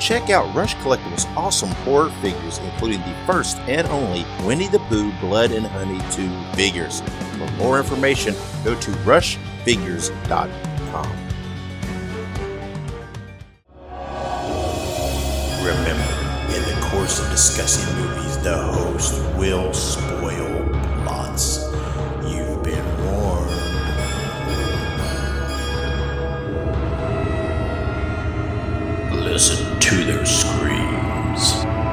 check out Rush Collectibles' awesome horror figures, including the first and only Winnie the Pooh Blood and Honey 2 figures. For more information, go to rushfigures.com. Remember, in the course of discussing movies, the host will spoil plots. You've been warned. Listen to their screams.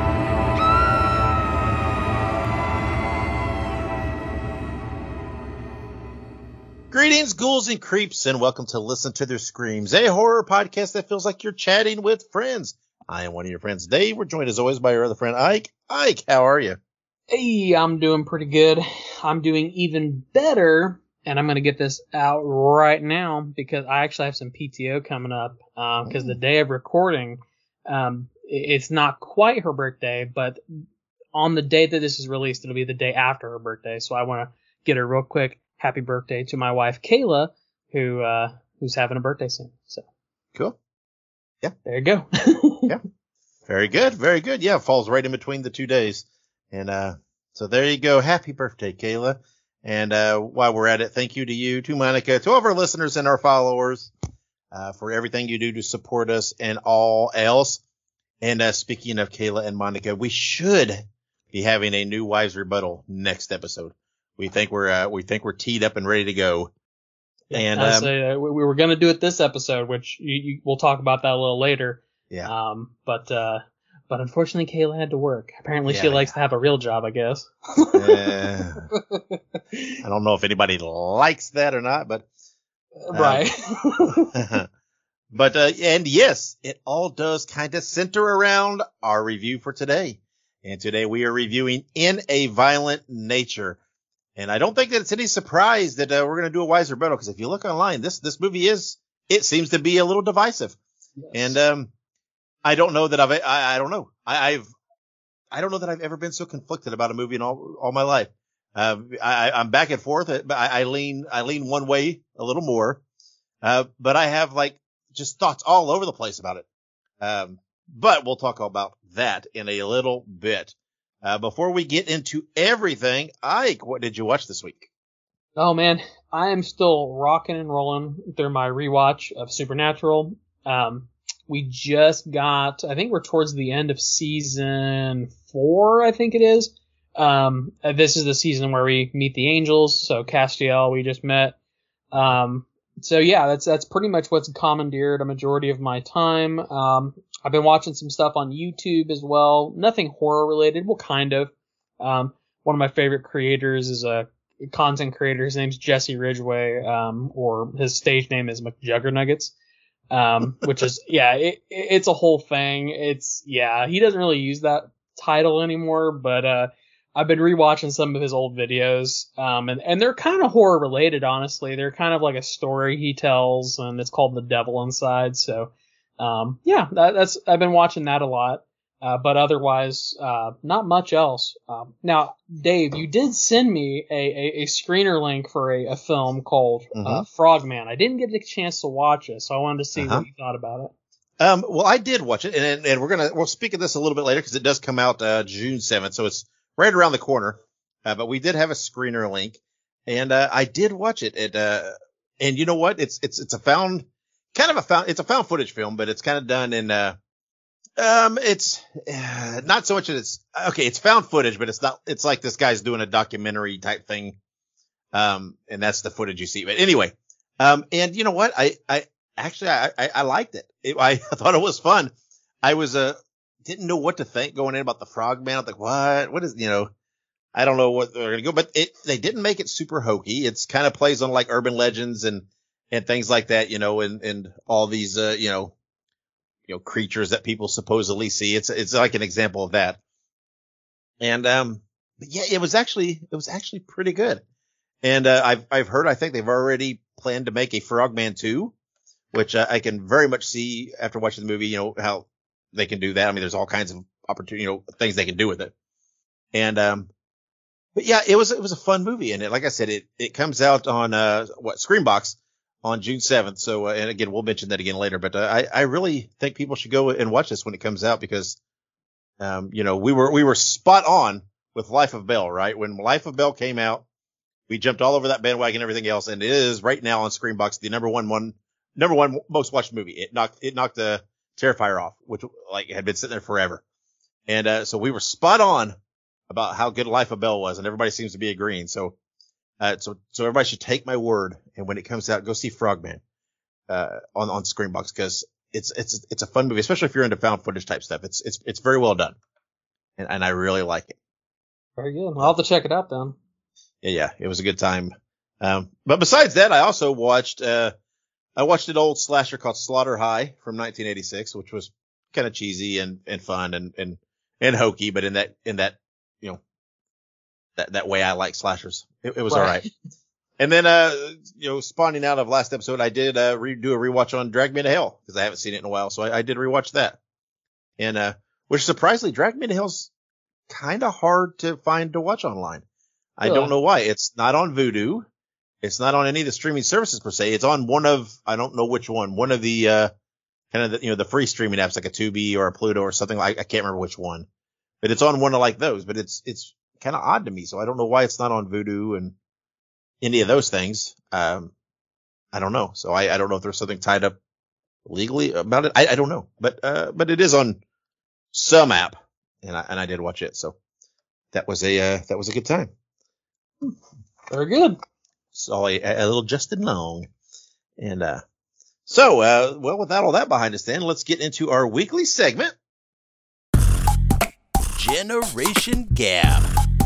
Greetings, ghouls and creeps, and welcome to Listen to Their Screams, a horror podcast that feels like you're chatting with friends. I am one of your friends, Dave. We're joined as always by our other friend, Ike. Ike, how are you? Hey, I'm doing pretty good. I'm doing even better, and I'm going to get this out right now because I actually have some PTO coming up because the day of recording, it's not quite her birthday, but on the day that this is released, it'll be the day after her birthday. So I want to get her real quick happy birthday to my wife, Kayla, who's having a birthday soon. So cool. Yeah. There you go. Yeah. Very good. Very good. Yeah. Falls right in between the 2 days. And, so there you go. Happy birthday, Kayla. And, while we're at it, thank you to you, to Monica, to all of our listeners and our followers, for everything you do to support us and all else. And, speaking of Kayla and Monica, we should be having a new Wives Rebuttal next episode. We think we're teed up and ready to go. Yeah, and, we were going to do it this episode, which we'll talk about that a little later. Yeah. But unfortunately, Kayla had to work. Apparently, she likes to have a real job, I guess. I don't know if anybody likes that or not, but. Right. But, and yes, it all does kind of center around our review for today. And today we are reviewing In a Violent Nature. And I don't think that it's any surprise that we're going to do a Wives Rebuttal, because if you look online, this movie it seems to be a little divisive. Yes. And, I don't know that I don't know. I don't know that I've ever been so conflicted about a movie in all my life. I'm back and forth, but I lean one way a little more. But I have just thoughts all over the place about it. But we'll talk about that in a little bit. Before we get into everything, Ike, what did you watch this week? Oh man, I am still rocking and rolling through my rewatch of Supernatural. We just got, I think we're towards the end of season 4, I think it is. This is the season where we meet the angels. So Castiel, we just met. So yeah, that's pretty much what's commandeered a majority of my time. I've been watching some stuff on YouTube as well. Nothing horror related. Well, kind of. One of my favorite creators is a content creator. His name's Jesse Ridgway, or his stage name is McJuggernuggets. Which is, it's a whole thing. He doesn't really use that title anymore, but, I've been rewatching some of his old videos, and they're kind of horror related, honestly. They're kind of like a story he tells, and it's called The Devil Inside. So, I've been watching that a lot. But otherwise, not much else. Now, Dave, you did send me a screener link for a film called Frogman. I didn't get a chance to watch it, so I wanted to see what you thought about it. Well, I did watch it, and we'll speak of this a little bit later because it does come out June 7th, so it's right around the corner. But we did have a screener link, and I did watch it. And you know what? It's a found footage film, but it's kind of done in it's not so much that it's found footage, but it's like this guy's doing a documentary type thing. And that's the footage you see. But anyway, and you know what? I liked it. I thought it was fun. I didn't know what to think going in about the Frogman. I'm like, what is, I don't know what they're going to go, but they didn't make it super hokey. It's kind of plays on like urban legends and things like that, and all these, creatures that people supposedly see. It's like an example of that. And, but yeah, it was actually pretty good. And, I've heard, I think they've already planned to make a Frogman 2, which I can very much see after watching the movie, how they can do that. I mean, there's all kinds of opportunity, things they can do with it. And, but yeah, it was a fun movie. And like I said, it comes out on, Screenbox on June 7th. So, and again, we'll mention that again later, but I really think people should go and watch this when it comes out because, we were spot on with Life of Bell, right? When Life of Bell came out, we jumped all over that bandwagon and everything else. And it is right now on Screambox, the number one most watched movie. It knocked the Terrifier off, which had been sitting there forever. And, so we were spot on about how good Life of Bell was, and everybody seems to be agreeing. So everybody should take my word, and when it comes out, go see Frogman on Screambox because it's a fun movie, especially if you're into found footage type stuff. It's very well done, and I really like it. Very good. I'll have to check it out then. Yeah, it was a good time. But besides that, I also watched an old slasher called Slaughter High from 1986, which was kind of cheesy and fun and hokey, but in that that way I like slashers. It was all right. And then, spawning out of last episode, I did, do a rewatch on Drag Me to Hell because I haven't seen it in a while. So I did rewatch that. And, which surprisingly, Drag Me to Hell's kind of hard to find to watch online. I don't know why. It's not on Vudu. It's not on any of the streaming services per se. It's on one of, I don't know which one of the, the free streaming apps like a Tubi or a Pluto or something. I can't remember which one, but it's on one of like those, but it's kind of odd to me. So I don't know why it's not on Vudu and any of those things. I don't know. So I don't know if there's something tied up legally about it. I don't know, but it is on some app and I did watch it. So that was a good time. Very good. So a little Justin Long. And, without all that behind us then, let's get into our weekly segment. Generation Gap.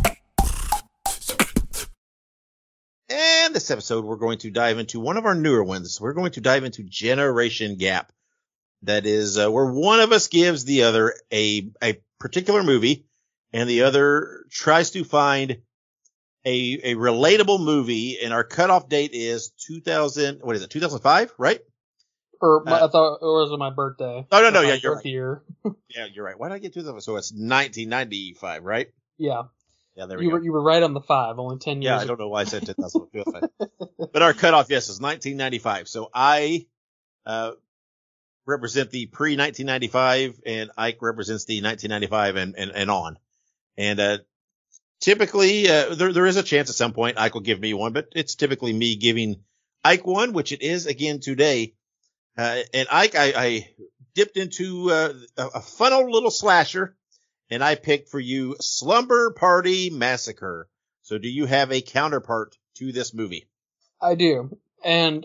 And this episode, we're going to dive into one of our newer ones. We're going to dive into Generation Gap. That is, where one of us gives the other a particular movie and the other tries to find a relatable movie. And our cutoff date is 2005, right? I thought it was my birthday. Oh, no, yeah, you're right. Year. Yeah, you're right. Why did I get 2005? So it's 1995, right? Yeah. Yeah, there we go. You were right on the 5, only 10 years. Yeah, I don't know why I said 2005. But our cutoff, yes, is 1995. So I represent the pre-1995, and Ike represents the 1995 and on. And typically, there is a chance at some point Ike will give me one, but it's typically me giving Ike one, which it is again today. And Ike, I dipped into a fun old little slasher, and I picked for you Slumber Party Massacre. So do you have a counterpart to this movie? I do. And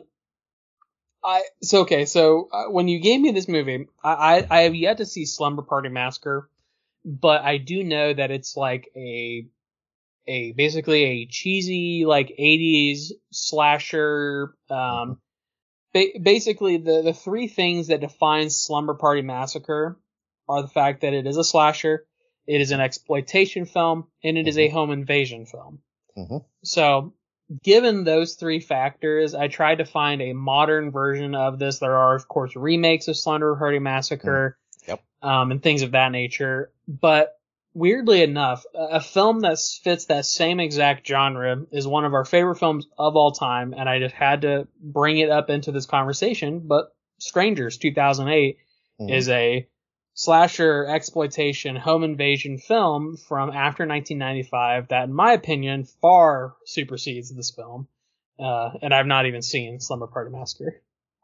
when you gave me this movie, I have yet to see Slumber Party Massacre, but I do know that it's like basically a cheesy, like 80s slasher, basically the three things that define Slumber Party Massacre are the fact that it is a slasher, it is an exploitation film, and it is a home invasion film. Mm-hmm. So, given those three factors, I tried to find a modern version of this. There are, of course, remakes of Slumber Party Massacre, and things of that nature. But weirdly enough, a film that fits that same exact genre is one of our favorite films of all time, and I just had to bring it up into this conversation. But Strangers, 2008, is a slasher exploitation home invasion film from after 1995 that, in my opinion, far supersedes this film. And I've not even seen Slumber Party Massacre.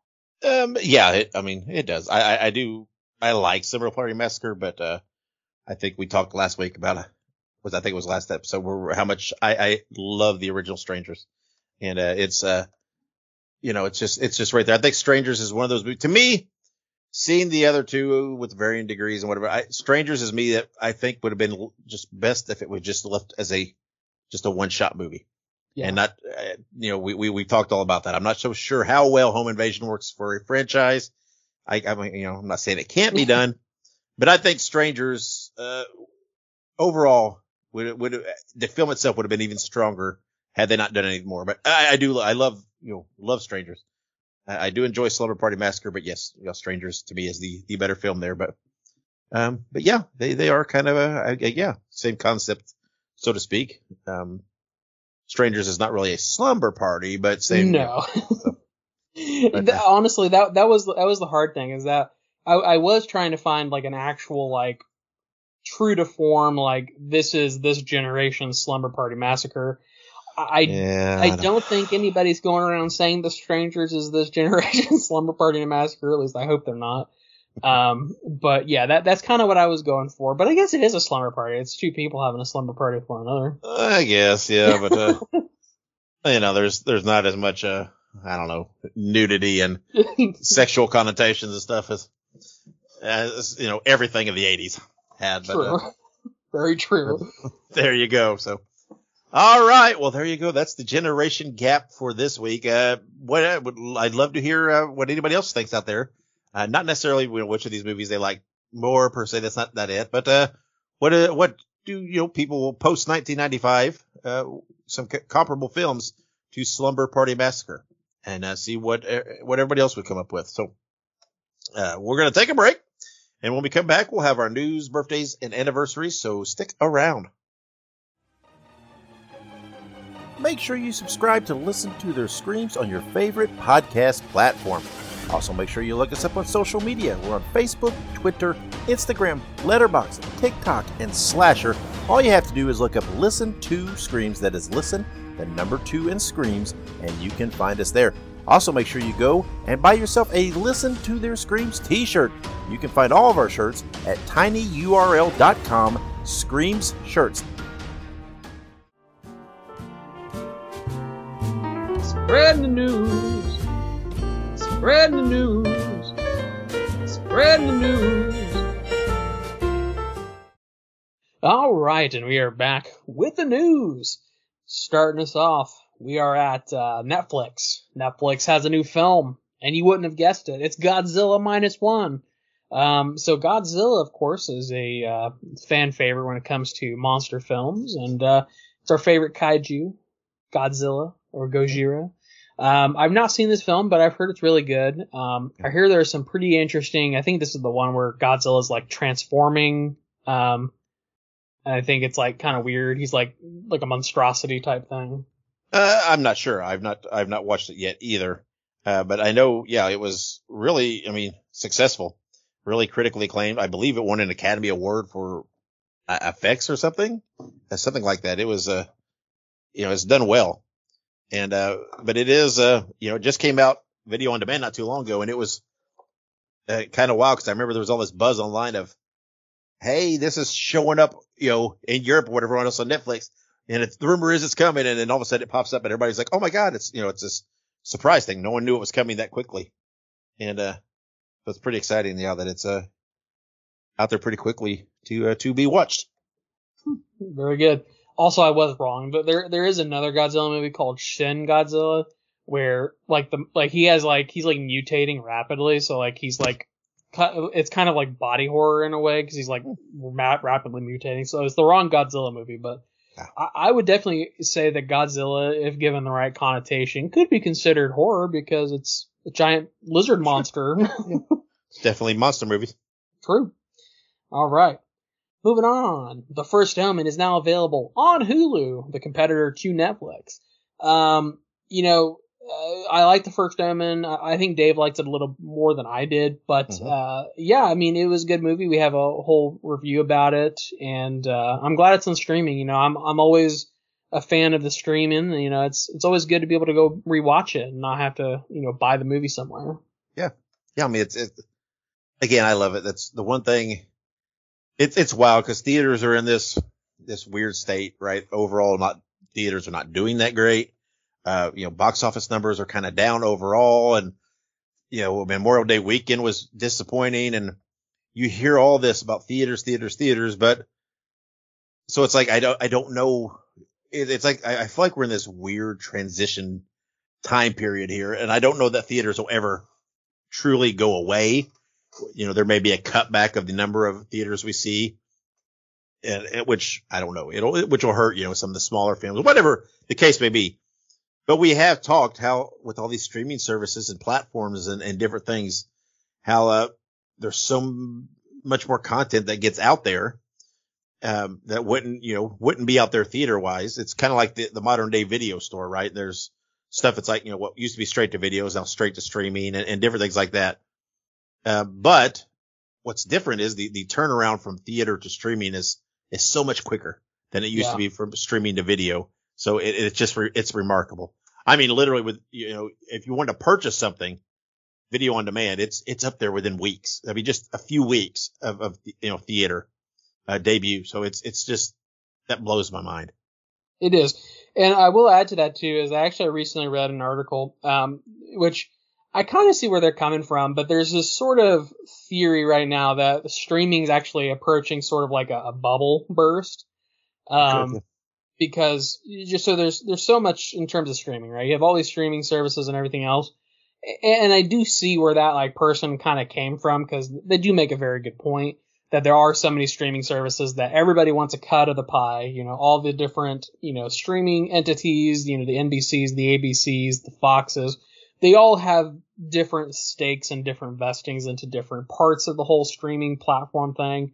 It does. I like Slumber Party Massacre, but I think we talked last week about I think it was last episode how much I love the original Strangers, and it's just right there. I think Strangers is one of those movies, to me. Seeing the other two with varying degrees and whatever, Strangers is me that I think would have been just best if it was just left as just a one-shot movie. Yeah. And not, we talked all about that. I'm not so sure how well Home Invasion works for a franchise. I'm not saying it can't be done, but I think Strangers, overall the film itself would have been even stronger had they not done anything more. But I love Strangers. I do enjoy Slumber Party Massacre, but yes, Strangers to me is the better film there. But yeah, they are kind of same concept, so to speak. Strangers is not really a slumber party, but same. No. Honestly, that was the hard thing, is that I was trying to find like an actual like true to form, like this is this generation's Slumber Party Massacre. I don't think anybody's going around saying The Strangers is this generation's Slumber Party Massacre. At least I hope they're not. But yeah, that's kind of what I was going for. But I guess it is a slumber party. It's two people having a slumber party with one another. I guess, yeah, but there's not as much I don't know, nudity and sexual connotations and stuff as everything of the 80s had. But, true. Very true. There you go. So, all right. Well, there you go. That's the generation gap for this week. I'd love to hear what anybody else thinks out there. Not necessarily which of these movies they like more per se. That's not that it. But what do people post 1995 some comparable films to Slumber Party Massacre, and see what everybody else would come up with. So we're gonna take a break, and when we come back, we'll have our news, birthdays, and anniversaries. So stick around. Make sure you subscribe to Listen to Their Screams on your favorite podcast platform. Also, make sure you look us up on social media. We're on Facebook, Twitter, Instagram, Letterboxd, TikTok, and Slasher. All you have to do is look up Listen to Screams. That is Listen, the number 2 in Screams, and you can find us there. Also, make sure you go and buy yourself a Listen to Their Screams t-shirt. You can find all of our shirts at tinyurl.com/Screams Shirts. Spreading the news. Spreading the news. Spreading the news. All right, and we are back with the news. Starting us off, we are at Netflix. Netflix has a new film, and you wouldn't have guessed it. It's Godzilla -1. So Godzilla, of course, is a fan favorite when it comes to monster films, and it's our favorite kaiju, Godzilla or Gojira. I've not seen this film, but I've heard it's really good. I hear there's some pretty interesting. I think this is the one where Godzilla's like transforming. And I think it's like kind of weird. He's like a monstrosity type thing. I'm not sure. I've not watched it yet either. But I know, yeah, it was really, successful, really critically acclaimed. I believe it won an Academy Award for effects or something like that. It was, it's done well. And, but it is, it just came out video on demand not too long ago, and it was kind of wild because I remember there was all this buzz online of, hey, this is showing up, in Europe or whatever else on Netflix. And the rumor is it's coming. And then all of a sudden it pops up and everybody's like, oh my God, it's this surprise thing. No one knew it was coming that quickly. And, so it's pretty exciting. Yeah, that it's, out there pretty quickly to be watched. Very good. Also, I was wrong, but there is another Godzilla movie called Shin Godzilla where he's mutating rapidly. So like he's like, it's kind of like body horror in a way because he's like rapidly mutating. So it's the wrong Godzilla movie, but I would definitely say that Godzilla, if given the right connotation, could be considered horror because it's a giant lizard monster. It's definitely monster movies. True. All right. Moving on. The First Omen is now available on Hulu, the competitor to Netflix. I like The First Omen. I think Dave liked it a little more than I did, but, it was a good movie. We have a whole review about it, and, I'm glad it's on streaming. I'm always a fan of the streaming. It's always good to be able to go rewatch it and not have to, buy the movie somewhere. Yeah. Yeah. Again, I love it. That's the one thing. It's wild because theaters are in this weird state, right? Overall, theaters are not doing that great. Box office numbers are kind of down overall. And, Memorial Day weekend was disappointing. And you hear all this about theaters, but so it's like, I don't know. It's like, I feel like we're in this weird transition time period here. And I don't know that theaters will ever truly go away. There may be a cutback of the number of theaters we see, and which I don't know, which will hurt, some of the smaller films, whatever the case may be. But we have talked how with all these streaming services and platforms and different things, how, there's so much more content that gets out there, that wouldn't be out there theater wise. It's kind of like the modern day video store, right? There's stuff that's like, what used to be straight to video is now straight to streaming and different things like that. But what's different is the turnaround from theater to streaming is so much quicker than it used to be from streaming to video. So it's remarkable. I mean, literally with, if you want to purchase something, video on demand, it's up there within weeks. I mean, just a few weeks of theater, debut. So it's just, that blows my mind. It is. And I will add to that too, is I actually recently read an article, which I kind of see where they're coming from, but there's this sort of theory right now that streaming is actually approaching sort of like a bubble burst. Because just so there's so much in terms of streaming, right? You have all these streaming services and everything else. And I do see where that like person kind of came from, because they do make a very good point that there are so many streaming services that everybody wants a cut of the pie, all the different, streaming entities, the NBCs, the ABCs, the Foxes, they all have different stakes and different vestings into different parts of the whole streaming platform thing.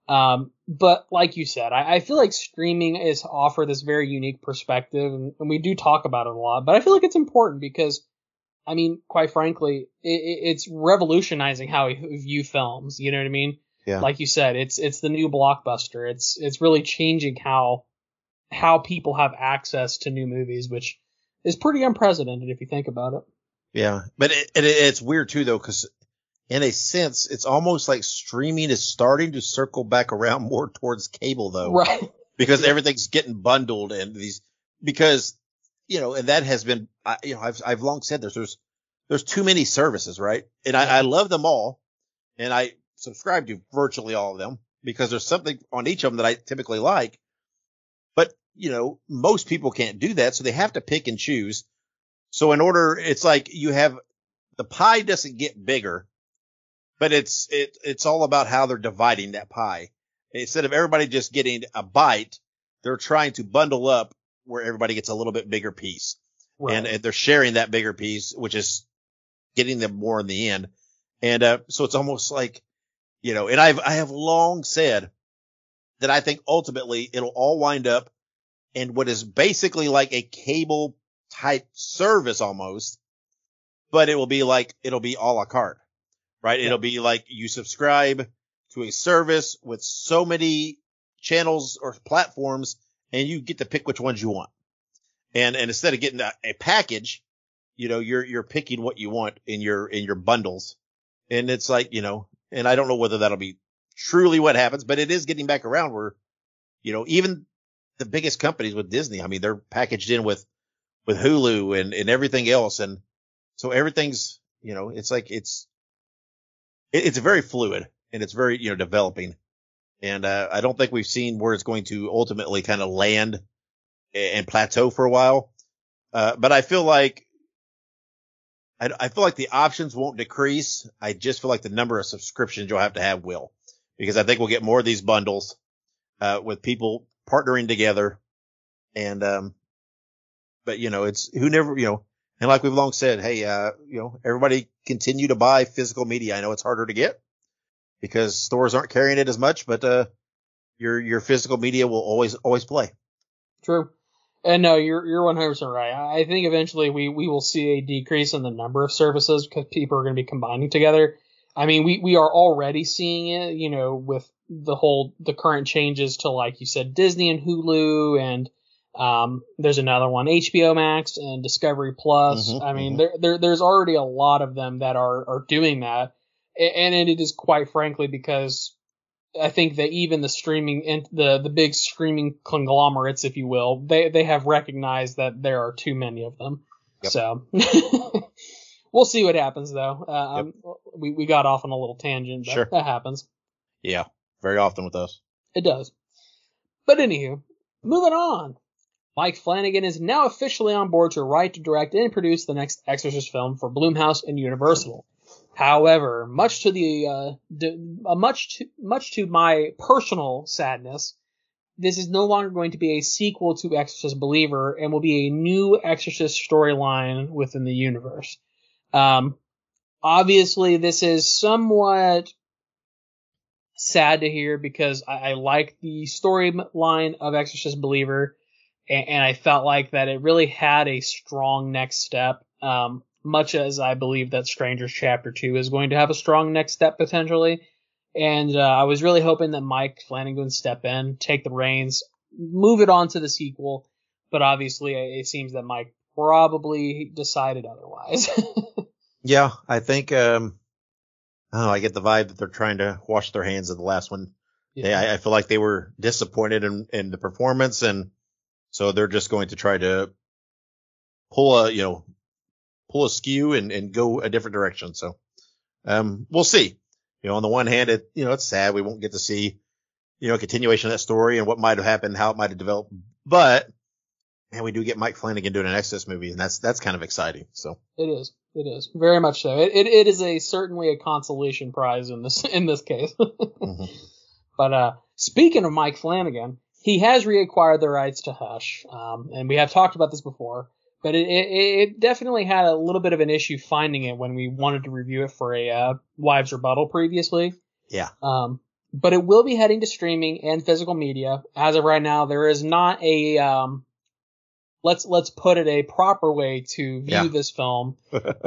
But like you said, I feel like streaming is offer this very unique perspective, and we do talk about it a lot, but I feel like it's important because, I mean, quite frankly, it's revolutionizing how we view films. You know what I mean? Yeah. Like you said, it's the new blockbuster. It's really changing how people have access to new movies, which is pretty unprecedented if you think about it. Yeah. But it's weird too, though, because in a sense, it's almost like streaming is starting to circle back around more towards cable, though. Right. Because everything's getting bundled and because, and that has been, I've long said there's too many services, right? And I love them all, and I subscribe to virtually all of them because there's something on each of them that I typically like. But, most people can't do that, so they have to pick and choose. So it's like you have, the pie doesn't get bigger, but it's all about how they're dividing that pie. Instead of everybody just getting a bite, they're trying to bundle up where everybody gets a little bit bigger piece. Right. And they're sharing that bigger piece, which is getting them more in the end. And, so it's almost like, and I have long said that I think ultimately it'll all wind up in what is basically like a cable type service almost, but it'll be a la carte, right? Yeah. It'll be like you subscribe to a service with so many channels or platforms, and you get to pick which ones you want. And instead of getting a package, you're picking what you want in your bundles. And it's like, and I don't know whether that'll be truly what happens, but it is getting back around where, even the biggest companies with Disney, I mean, they're packaged in with Hulu and everything else. And so everything's, it's like, it's very fluid and it's very, developing. And, I don't think we've seen where it's going to ultimately kind of land and plateau for a while. But I feel like the options won't decrease. I just feel like the number of subscriptions you'll have to have will, because I think we'll get more of these bundles, with people partnering together. And, but it's who never, and like we've long said, hey, everybody continue to buy physical media. I know it's harder to get because stores aren't carrying it as much, but, your physical media will always play. True. And no, you're 100% right. I think eventually we will see a decrease in the number of services because people are going to be combining together. I mean, we are already seeing it, with the current changes to, like you said, Disney and Hulu, and there's another one, HBO Max and Discovery Plus. Mm-hmm, I mean, there's already a lot of them that are doing that, and it is quite frankly because I think that even the streaming and the big streaming conglomerates, if you will, they have recognized that there are too many of them. Yep. So we'll see what happens, though. We got off on a little tangent, but sure, that happens. Yeah, very often with us. It does. But anywho, moving on. Mike Flanagan is now officially on board to write, direct, and produce the next Exorcist film for Blumhouse and Universal. However, much to my personal sadness, this is no longer going to be a sequel to Exorcist Believer and will be a new Exorcist storyline within the universe. Obviously, this is somewhat sad to hear because I like the storyline of Exorcist Believer, and I felt like that it really had a strong next step. Much as I believe that Strangers Chapter 2 is going to have a strong next step potentially. And I was really hoping that Mike Flanagan would step in, take the reins, move it on to the sequel. But obviously, it seems that Mike probably decided otherwise. Yeah, I think I get the vibe that they're trying to wash their hands of the last one. Yeah. I feel like they were disappointed in the performance, and so they're just going to try to pull a skew and go a different direction. So we'll see. On the one hand, it's sad we won't get to see, a continuation of that story and what might have happened, how it might have developed. But man, we do get Mike Flanagan doing an Exodus movie, and that's kind of exciting. So it is very much so. It is certainly a consolation prize in this case. Mm-hmm. But speaking of Mike Flanagan, he has reacquired the rights to Hush, and we have talked about this before. But it definitely had a little bit of an issue finding it when we wanted to review it for a Wives Rebuttal previously. Yeah. But it will be heading to streaming and physical media. As of right now, there is not a let's put it a proper way to view this film,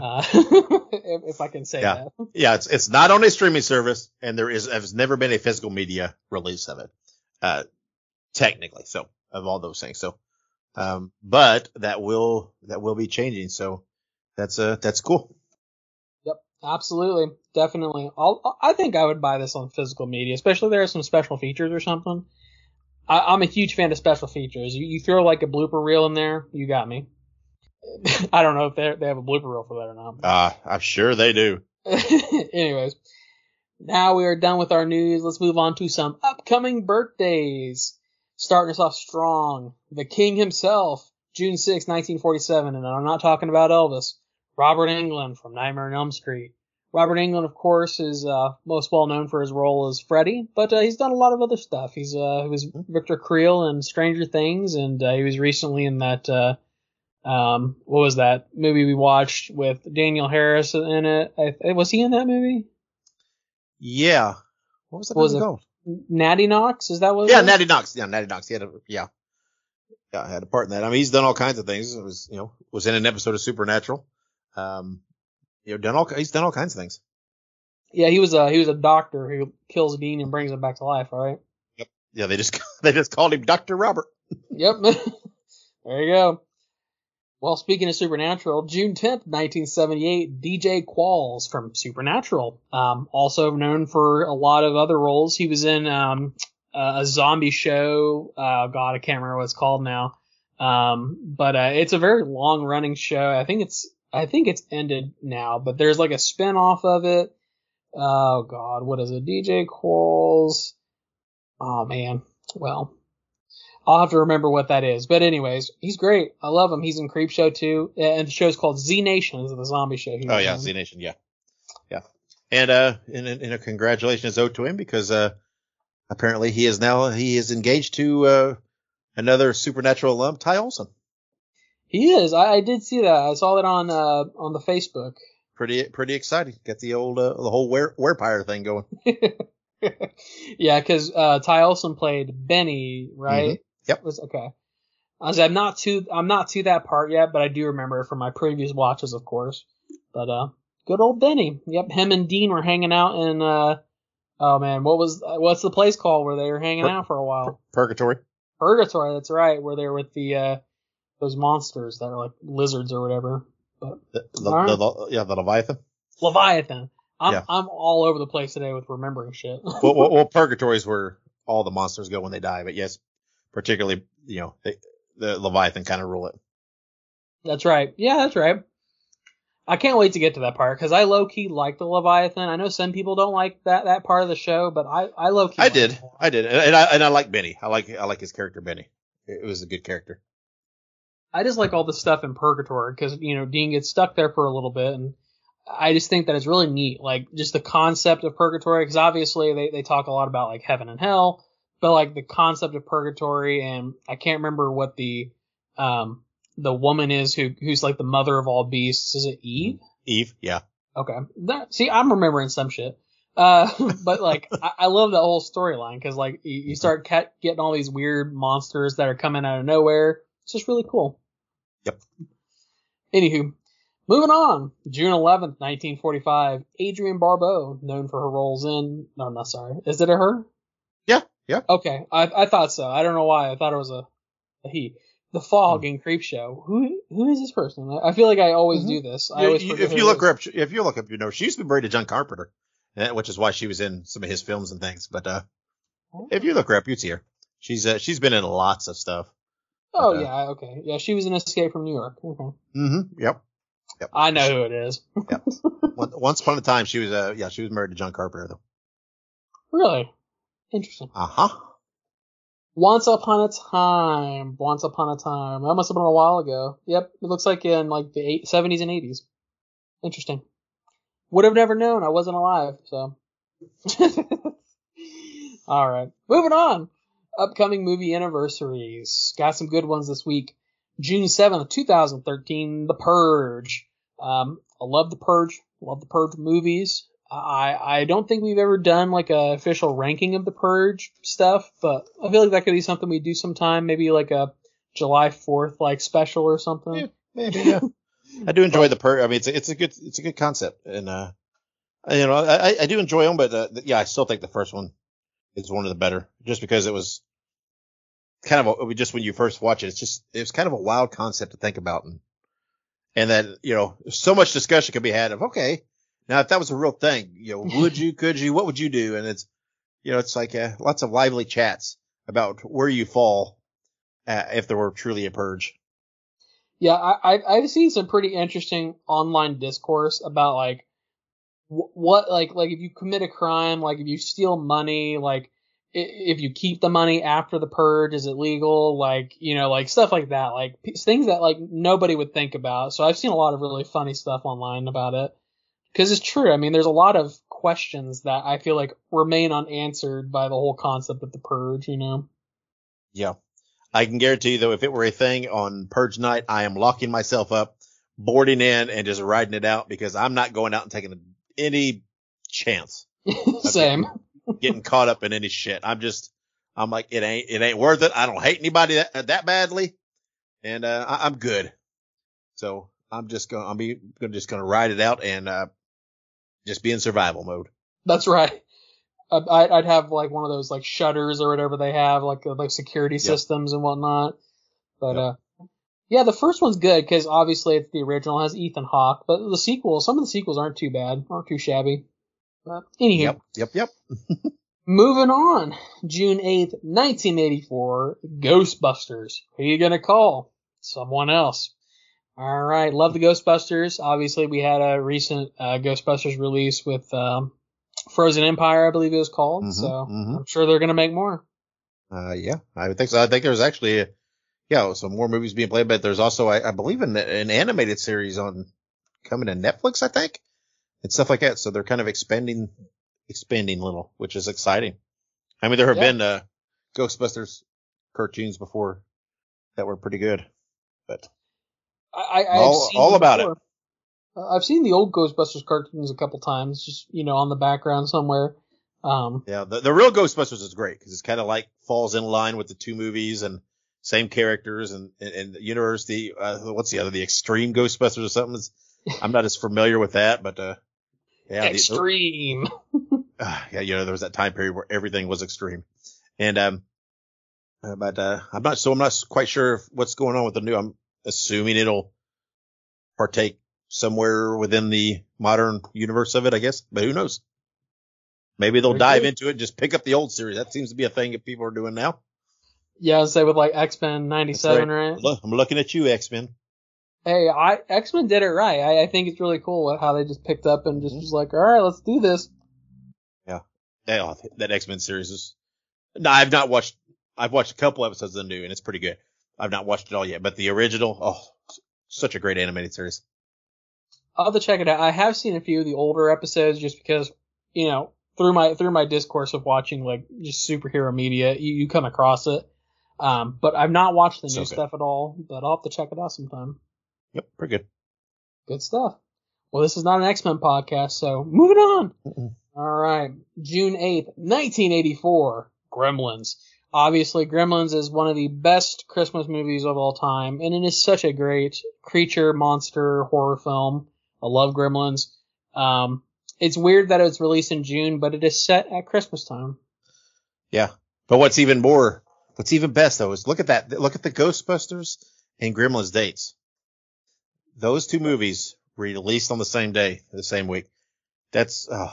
if I can say that. Yeah, it's not on a streaming service, and there's never been a physical media release of it, technically. So of all those things, so. But that will be changing. So that's cool. Yep. Absolutely. Definitely. I think I would buy this on physical media, especially if there are some special features or something. I'm a huge fan of special features. You throw like a blooper reel in there, you got me. I don't know if they have a blooper reel for that or not. I'm sure they do. Anyways, now we are done with our news. Let's move on to some upcoming birthdays. Starting us off strong, the king himself, June 6, 1947, and I'm not talking about Elvis, Robert Englund from Nightmare on Elm Street. Robert Englund, of course, is most well known for his role as Freddy, but he's done a lot of other stuff. He was Victor Creel in Stranger Things, and he was recently in that, what was that movie we watched with Daniel Harris in it? Was he in that movie? Yeah. What was that movie called? Natty Knox, is that what? Yeah, Natty Knox. Yeah, Natty Knox. He had had a part in that. I mean, he's done all kinds of things. It was in an episode of Supernatural. He's done all kinds of things. Yeah, he was a doctor who kills Dean and brings him back to life. All right. Yep. Yeah, they just called him Dr. Robert. Yep. There you go. Well, speaking of Supernatural, June 10th, 1978, DJ Qualls from Supernatural, also known for a lot of other roles. He was in a zombie show. God, I can't remember what it's called now. But it's a very long-running show. I think it's ended now, but there's like a spin-off of it. Oh God, what is it? DJ Qualls. Oh man. Well, I'll have to remember what that is. But anyways, he's great. I love him. He's in Creepshow too. And the show's called Z Nation. Is the zombie show. Oh yeah, Z Nation. Yeah. Yeah. And a congratulations owed to him because apparently he is engaged to another Supernatural alum, Ty Olsson. He is. I did see that. I saw that on the Facebook. Pretty exciting. Got the old the whole werepire thing going. Yeah, because Ty Olsson played Benny, right? Mm-hmm. Yep. Okay. I'm not to that part yet, but I do remember it from my previous watches, of course. But good old Benny. Yep, him and Dean were hanging out in oh man, what's the place called where they were hanging out for a while? Purgatory. Purgatory, that's right, where they were with the those monsters that are like lizards or whatever. But the Leviathan. Leviathan. I'm all over the place today with remembering shit. well, Purgatory is where all the monsters go when they die, but yes, particularly, the Leviathan kind of rule it. That's right. Yeah, that's right. I can't wait to get to that part because I low-key like the Leviathan. I know some people don't like that part of the show, but I low-key I did. And I like Benny. I like his character, Benny. It was a good character. I just like all the stuff in Purgatory because, Dean gets stuck there for a little bit, and I just think that it's really neat, like just the concept of Purgatory, because obviously they talk a lot about like heaven and hell, but like the concept of Purgatory, and I can't remember what the woman is who's like the mother of all beasts. Is it Eve? Eve, yeah. Okay. See, I'm remembering some shit. But like I love that whole storyline because like you start getting all these weird monsters that are coming out of nowhere. It's just really cool. Yep. Anywho, moving on. June 11th, 1945. Adrienne Barbeau, known for her roles in... No, not sorry. Is it a her? Yeah, yeah. Okay, I thought so. I don't know why. I thought it was a he. The Fog in Creepshow. Who is this person? I feel like I always do this. I always forget if you look her up, you know she used to be married to John Carpenter, which is why she was in some of his films and things. But if you look her up, you'd see her. She's been in lots of stuff. Oh yeah, okay, yeah. She was in Escape from New York. Okay. Mm-hmm. Yep. I know who it is. Yep. Once upon a time, she was she was married to John Carpenter though. Really interesting. Once Upon a Time. That must have been a while ago. Yep, it looks like in like the 70s and 80s. Interesting. Would have never known. I wasn't alive, so. All right, moving on. Upcoming movie anniversaries. Got some good ones this week. June 7th, 2013, The Purge. I love The Purge. Love The Purge movies. I don't think we've ever done like a official ranking of The Purge stuff, but I feel like that could be something we do sometime. Maybe like a July 4th like special or something. Yeah, maybe. Yeah. I do enjoy The Purge. I mean, it's a good concept, and you know, I do enjoy them, but yeah, I still think the first one is one of the better, just because it was kind of just when you first watch it, it was kind of a wild concept to think about, and that, you know, so much discussion could be had of, okay, now if that was a real thing, you know, would you, could you, what would you do? And it's, you know, it's like lots of lively chats about where you fall if there were truly a purge. Yeah, I've seen some pretty interesting online discourse about like what like if you commit a crime, like if you steal money, like if you keep the money after the purge, is it legal? Like, you know, like stuff like that, like things that like nobody would think about. So I've seen a lot of really funny stuff online about it, because it's true. I mean, there's a lot of questions that I feel like remain unanswered by the whole concept of the purge, you know? Yeah. I can guarantee you, though, if it were a thing on purge night, I am locking myself up, boarding in, and just riding it out, because I'm not going out and taking any chance. Same. Getting caught up in any shit. I'm like, it ain't worth it. I don't hate anybody that badly. And, I'm good. So I'm just gonna ride it out and, just be in survival mode. That's right. I'd have like one of those like shutters or whatever they have, like security systems and whatnot. But, yeah, the first one's good because obviously it's the original, it has Ethan Hawke, but some of the sequels aren't too bad, aren't too shabby. But anywho. Yep. Moving on. June 8th, 1984, Ghostbusters. Who are you gonna call? Someone else. Alright, love the Ghostbusters. Obviously we had a recent, Ghostbusters release with, Frozen Empire, I believe it was called, I'm sure they're gonna make more. Yeah, I would think so. I think there's actually, some more movies being played, but there's also, I believe, an animated series coming to Netflix, I think, and stuff like that. So they're kind of expanding a little, which is exciting. I mean, there have been Ghostbusters cartoons before that were pretty good, but all about it. I've seen the old Ghostbusters cartoons a couple times, just, you know, on the background somewhere. Yeah, the real Ghostbusters is great because it's kind of like falls in line with the two movies and same characters and the universe. What's the other? The Extreme Ghostbusters or something? I'm not as familiar with that, but Extreme. Yeah, you know, there was that time period where everything was extreme, and but I'm not quite sure what's going on with the new. I'm assuming it'll partake somewhere within the modern universe of it, I guess, but who knows? Maybe they'll dive into it and just pick up the old series. That seems to be a thing that people are doing now. Yeah, I'd say with like X-Men 97, right? Look, I'm looking at you, X-Men. Hey, X-Men did it right. I think it's really cool how they just picked up and just was like, all right, let's do this. Yeah. That X-Men series is... No, I've watched a couple episodes of the new, and it's pretty good. I've not watched it all yet, but the original, such a great animated series. I'll have to check it out. I have seen a few of the older episodes just because, you know, through my discourse of watching like just superhero media, you come across it. But I've not watched the new stuff at all, but I'll have to check it out sometime. Yep, pretty good. Good stuff. Well, this is not an X-Men podcast, so moving on. All right. June 8th, 1984, Gremlins. Obviously, Gremlins is one of the best Christmas movies of all time, and it is such a great creature, monster, horror film. I love Gremlins. It's weird that it's released in June, but it is set at Christmas time. Yeah. But what's even best though is look at that. Look at the Ghostbusters and Gremlins dates. Those two movies were released on the same day, the same week. That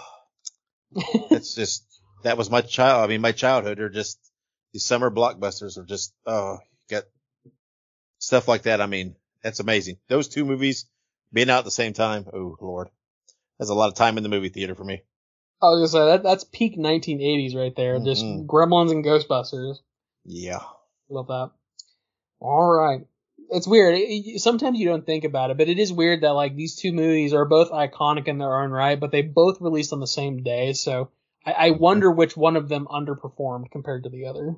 was my childhood, or just these summer blockbusters, or just, got stuff like that. I mean, that's amazing. Those two movies being out at the same time. Oh Lord. That's a lot of time in the movie theater for me. I was gonna say that's peak 1980s right there. Mm-hmm. Just Gremlins and Ghostbusters. Yeah. Love that. All right. It's weird. Sometimes you don't think about it, but it is weird that like these two movies are both iconic in their own right, but they both released on the same day. So I wonder which one of them underperformed compared to the other.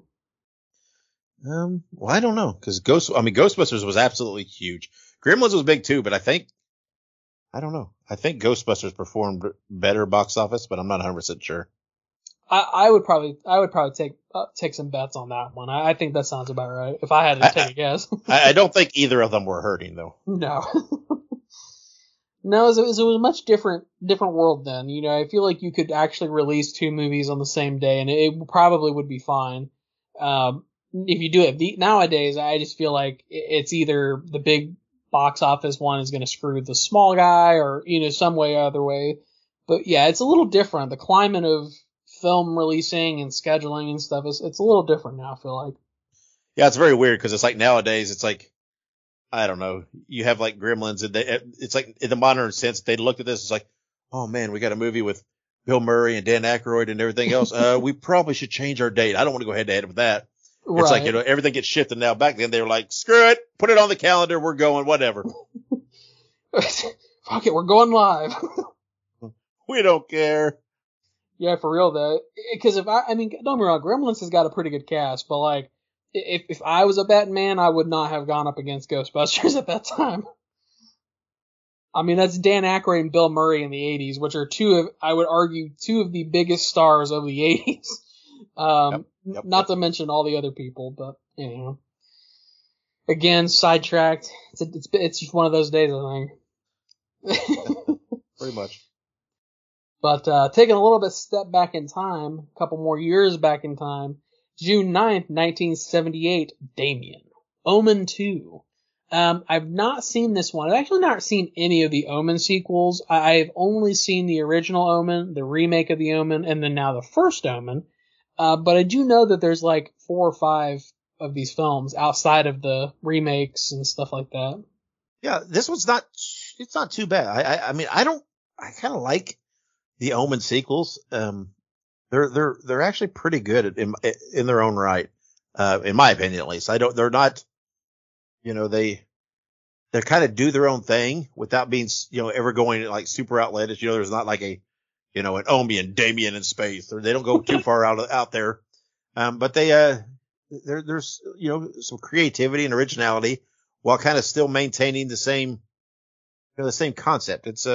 Well, I don't know, because Ghostbusters was absolutely huge. Gremlins was big too, but I don't know. I think Ghostbusters performed better box office, but I'm not 100% sure. I would probably take some bets on that one. I think that sounds about right. If I had to take a guess. I don't think either of them were hurting though. No. No, it was a much different world then. You know, I feel like you could actually release two movies on the same day, and it probably would be fine. If you do it nowadays, I just feel like it's either the big box office one is going to screw the small guy, or some way or other way. But yeah, it's a little different. The climate of film releasing and scheduling and stuff it's a little different now, I feel like. Yeah, it's very weird because it's like nowadays it's like, I don't know, you have like Gremlins, and it's like in the modern sense they looked at this, it's like, oh man, we got a movie with Bill Murray and Dan Aykroyd and everything else. We probably should change our date. I don't want to go head to head with that. Right. It's like, everything gets shifted now. Back then they were like, screw it, put it on the calendar, we're going, whatever. Fuck it, we're going live. We don't care. Yeah, for real though. Because don't get me wrong, Gremlins has got a pretty good cast, but like, if I was a betting man, I would not have gone up against Ghostbusters at that time. I mean, that's Dan Aykroyd and Bill Murray in the 80s, which are I would argue, two of the biggest stars of the 80s. Not to mention all the other people, but again, sidetracked. It's just one of those days, I think. Pretty much. But taking a little bit step back in time, a couple more years back in time, June 9th, 1978, Damien. Omen 2. I've not seen this one. I've actually not seen any of the Omen sequels. I've only seen the original Omen, the remake of the Omen, and then now the first Omen. But I do know that there's like 4 or 5 of these films outside of the remakes and stuff like that. Yeah, this one's it's not too bad. I kind of like the Omen sequels. They're actually pretty good in their own right. In my opinion, at least. They're not, they kind of do their own thing without being, ever going like super outlandish. There's not like an Omen, Damien in space, or they don't go too far out there. But there's, some creativity and originality while kind of still maintaining the same concept. It's,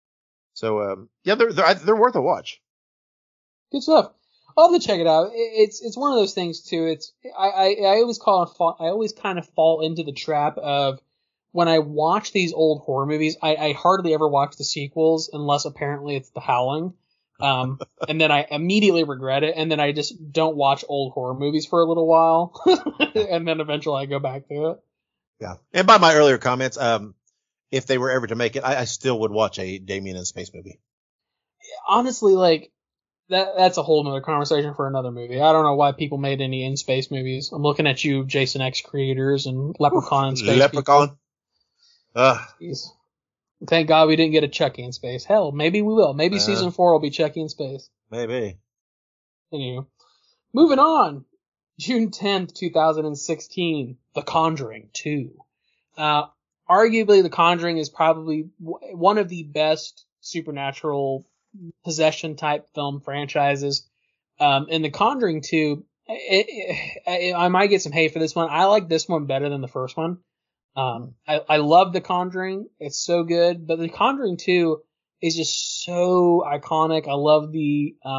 they're worth a watch. Good stuff. I'll have to check it out. It's one of those things too. I always kind of fall into the trap of when I watch these old horror movies, I hardly ever watch the sequels unless apparently it's The Howling. And then I immediately regret it, and then I just don't watch old horror movies for a little while, and then eventually I go back to it. Yeah. And by my earlier comments, if they were ever to make it, I still would watch a Damien in Space movie. Honestly, like, that's a whole nother conversation for another movie. I don't know why people made any in space movies. I'm looking at you, Jason X creators and Leprechaun in space. Leprechaun. Jeez. Thank God we didn't get a Chucky in space. Hell, maybe we will. Maybe season 4 will be Chucky in space. Maybe. Anyway, moving on. June 10th, 2016, The Conjuring 2. Arguably, The Conjuring is probably one of the best supernatural possession type film franchises. And The Conjuring 2, I might get some hate for this one. I like this one better than the first one. I love The Conjuring. It's so good, but The Conjuring 2 is just so iconic. I love the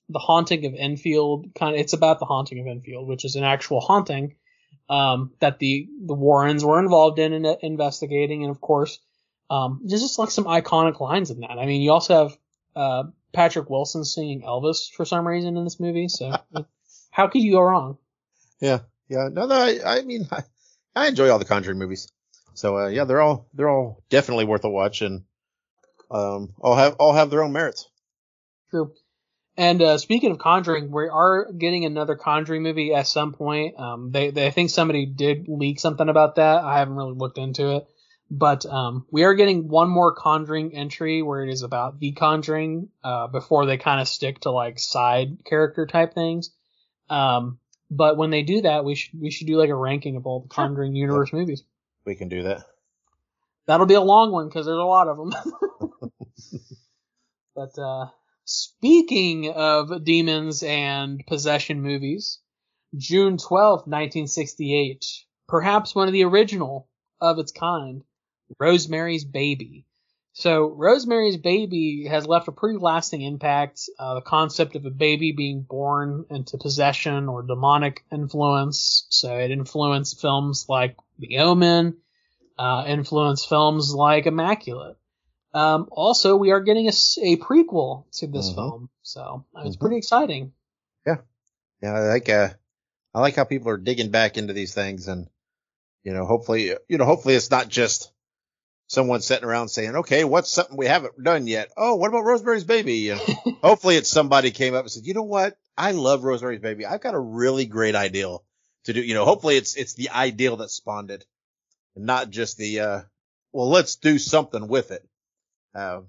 The Haunting of Enfield. It's about the Haunting of Enfield, which is an actual haunting that the Warrens were involved in investigating, and of course, there's just like some iconic lines in that. I mean, you also have Patrick Wilson singing Elvis for some reason in this movie, so how could you go wrong? Yeah. No, I mean, I enjoy all the Conjuring movies, so yeah, they're all definitely worth a watch, and all have their own merits. True. And speaking of Conjuring, we are getting another Conjuring movie at some point. I think somebody did leak something about that. I haven't really looked into it, but we are getting one more Conjuring entry where it is about the Conjuring before they kind of stick to like side character type things. But when they do that, we should do like a ranking of all the Conjuring universe movies. We can do that. That'll be a long one because there's a lot of them. But speaking of demons and possession movies, June 12th, 1968, perhaps one of the original of its kind, Rosemary's Baby. So Rosemary's Baby has left a pretty lasting impact. The concept of a baby being born into possession or demonic influence. So it influenced films like The Omen, influenced films like Immaculate. Also, we are getting a prequel to this film, so it's pretty exciting. Yeah, I like how people are digging back into these things, and hopefully it's not just someone sitting around saying, "Okay, what's something we haven't done yet? Oh, what about Rosemary's Baby?" And hopefully it's somebody came up and said, "You know what? I love Rosemary's Baby. I've got a really great ideal to do." Hopefully it's the ideal that spawned it, and not just the well, let's do something with it. I'm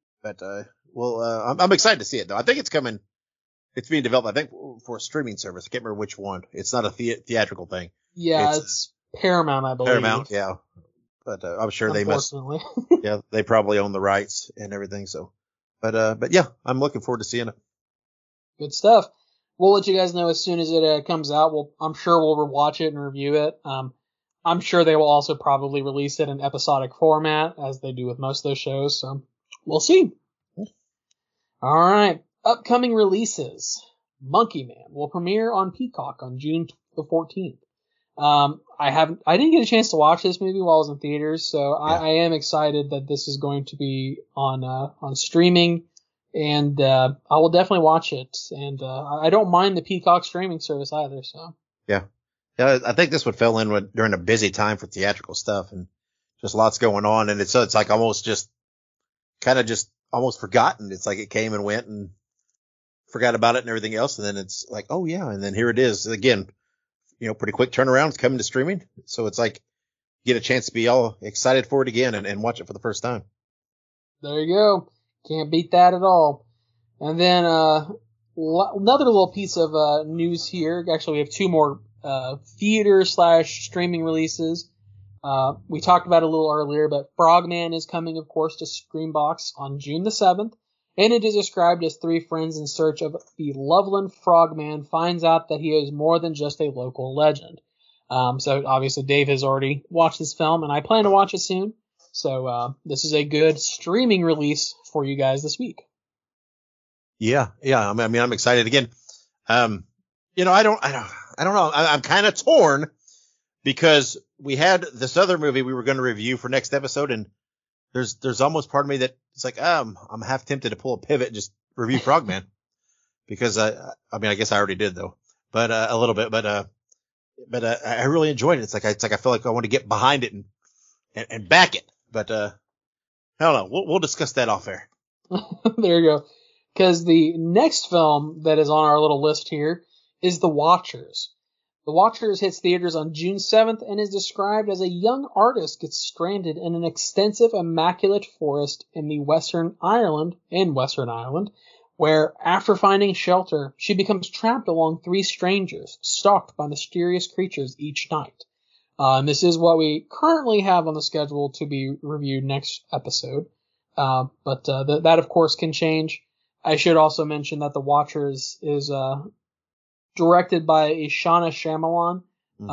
excited to see it though. I think it's coming. It's being developed, I think, for a streaming service. I can't remember which one. It's not a theatrical thing. Yeah, it's Paramount, I believe. Paramount, yeah. But I'm sure they must. Yeah, they probably own the rights and everything. So, but yeah, I'm looking forward to seeing it. Good stuff. We'll let you guys know as soon as it comes out. I'm sure we'll rewatch it and review it. I'm sure they will also probably release it in episodic format, as they do with most of those shows, so we'll see. All right. Upcoming releases. Monkey Man will premiere on Peacock on June the 14th. I didn't get a chance to watch this movie while I was in theaters, so yeah. I am excited that this is going to be on streaming, and I will definitely watch it. And I don't mind the Peacock streaming service either, so. Yeah. Yeah, I think this would fell in during a busy time for theatrical stuff, and just lots going on, and it's like almost almost forgotten. It's like it came and went and forgot about it and everything else, and then it's like, oh yeah, and then here it is again. Pretty quick turnaround. It's coming to streaming, so it's like you get a chance to be all excited for it again and watch it for the first time. There you go. Can't beat that at all. And then another little piece of news here. Actually, we have two more theater/streaming releases. We talked about it a little earlier, but Frogman is coming, of course, to Screambox on June the 7th, and it is described as three friends in search of the Loveland Frogman finds out that he is more than just a local legend. So obviously Dave has already watched this film, and I plan to watch it soon. So this is a good streaming release for you guys this week. Yeah. I mean, I'm excited again. I don't know. I'm kind of torn because we had this other movie we were going to review for next episode, and there's almost part of me that it's like, I'm half tempted to pull a pivot and just review Frogman because I guess I already did though, but a little bit, but I really enjoyed it. It's like I feel like I want to get behind it and back it, but I don't know. We'll discuss that off air. There you go. Because the next film that is on our little list here is The Watchers. The Watchers hits theaters on June 7th and is described as a young artist gets stranded in an extensive immaculate forest in Western Ireland, where after finding shelter, she becomes trapped along three strangers, stalked by mysterious creatures each night. And this is what we currently have on the schedule to be reviewed next episode. But that of course can change. I should also mention that The Watchers is directed by Ishana Shyamalan,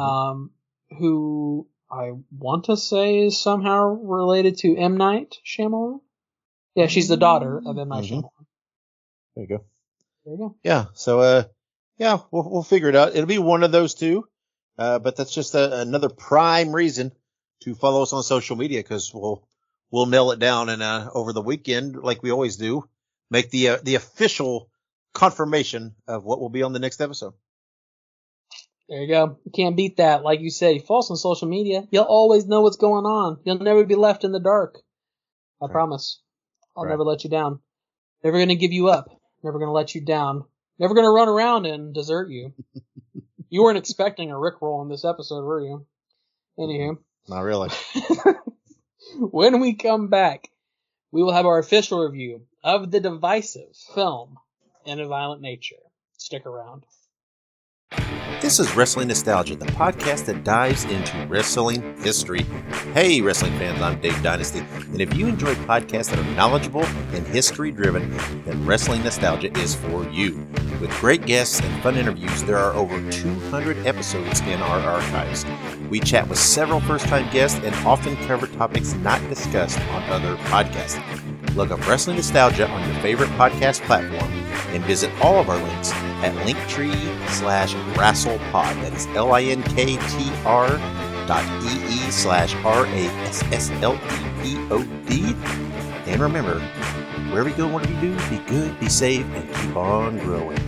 who I want to say is somehow related to M. Night Shyamalan. Yeah, she's the daughter of M. Night Shyamalan. There you go. There you go. Yeah. So, yeah, we'll figure it out. It'll be one of those two. But that's just another prime reason to follow us on social media, because we'll nail it down and over the weekend, like we always do, make the official confirmation of what will be on the next episode. There you go. You can't beat that. Like you said, you follow us on social media, you'll always know what's going on. You'll never be left in the dark. I promise. I'll never let you down. Never going to give you up. Never going to let you down. Never going to run around and desert you. You weren't expecting a Rickroll in this episode, were you? Anywho. Not really. When we come back, we will have our official review of the divisive film In a Violent Nature. Stick around. This is Wrestling Nostalgia, the podcast that dives into wrestling history. Hey, wrestling fans, I'm Dave Dynasty, and if you enjoy podcasts that are knowledgeable and history-driven, then Wrestling Nostalgia is for you. With great guests and fun interviews, there are over 200 episodes in our archives. We chat with several first-time guests and often cover topics not discussed on other podcasts. Look up Wrestling Nostalgia on your favorite podcast platform and visit all of our links at linktree/WrestlePod. That is linktr.ee/RASSLEPOD. And remember, wherever you go, whatever you do, be good, be safe, and keep on growing.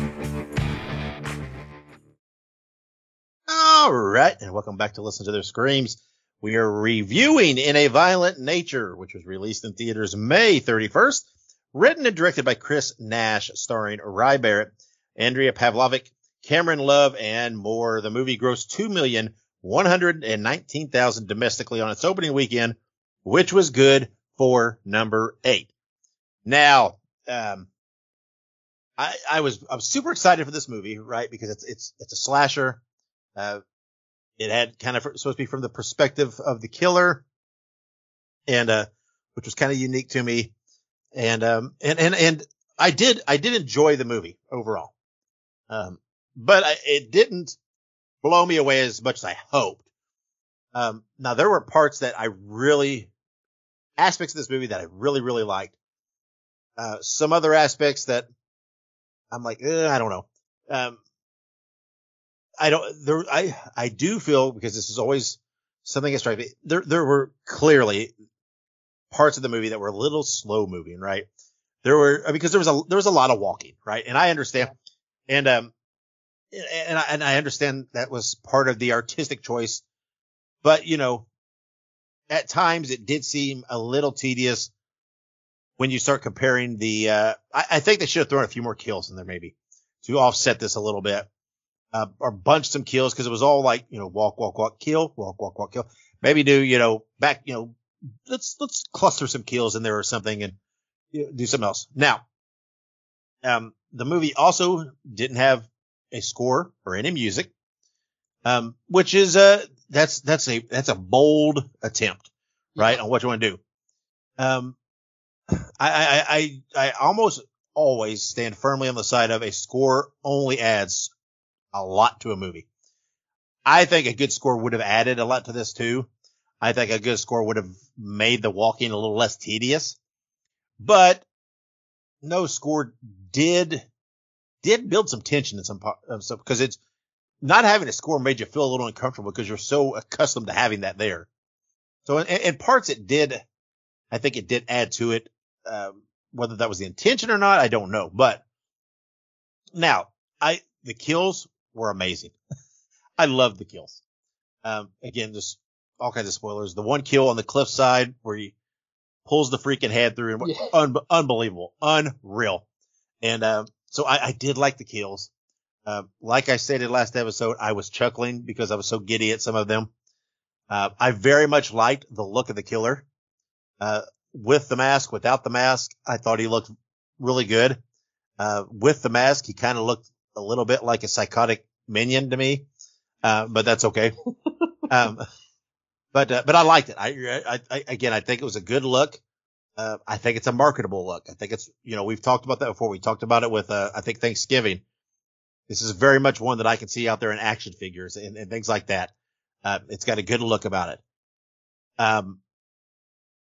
All right, and welcome back to Listen to Their Screams. We are reviewing In a Violent Nature, which was released in theaters May 31st. Written and directed by Chris Nash, starring Ry Barrett, Andrea Pavlovic, Cameron Love, and more. The movie grossed $2,119,000 domestically on its opening weekend, which was good for number 8. Now, I was super excited for this movie, right? Because it's a slasher. It had kind of supposed to be from the perspective of the killer, and which was kind of unique to me. And I did enjoy the movie overall. But it didn't blow me away as much as I hoped. Now there were parts that aspects of this movie that I really, really liked. Some other aspects that I'm like, I don't know. I do feel, because this is always something that strikes me, there were clearly parts of the movie that were a little slow moving, right? Because there was a lot of walking, right? And I understand, and I understand that was part of the artistic choice, but at times it did seem a little tedious when you start comparing I think they should have thrown a few more kills in there maybe to offset this a little bit, or bunch some kills, because it was all like, walk, walk, walk, kill, walk, walk, walk, kill. Maybe do, back, let's cluster some kills in there or something and do something else. Now, the movie also didn't have a score or any music, which is, that's a bold attempt, right? On what you want to do. I almost always stand firmly on the side of a score only adds a lot to a movie. I think a good score would have added a lot to this too. I think a good score would have made the walking a little less tedious, but no score did build some tension in some because it's not having a score made you feel a little uncomfortable because you're so accustomed to having that there. So in parts I think it did add to it. Whether that was the intention or not, I don't know. But now the kills were amazing. I loved the kills. Again, just all kinds of spoilers. The one kill on the cliffside where he pulls the freaking head through, and unbelievable, unreal. And so I did like the kills. Like I stated last episode, I was chuckling because I was so giddy at some of them. I very much liked the look of the killer. With the mask, without the mask, I thought he looked really good. With the mask, he kind of looked a little bit like a psychotic minion to me. But that's okay. But I liked it. I think it was a good look. I think it's a marketable look. I think it's, we've talked about that before. We talked about it with, I think Thanksgiving. This is very much one that I can see out there in action figures and things like that. It's got a good look about it.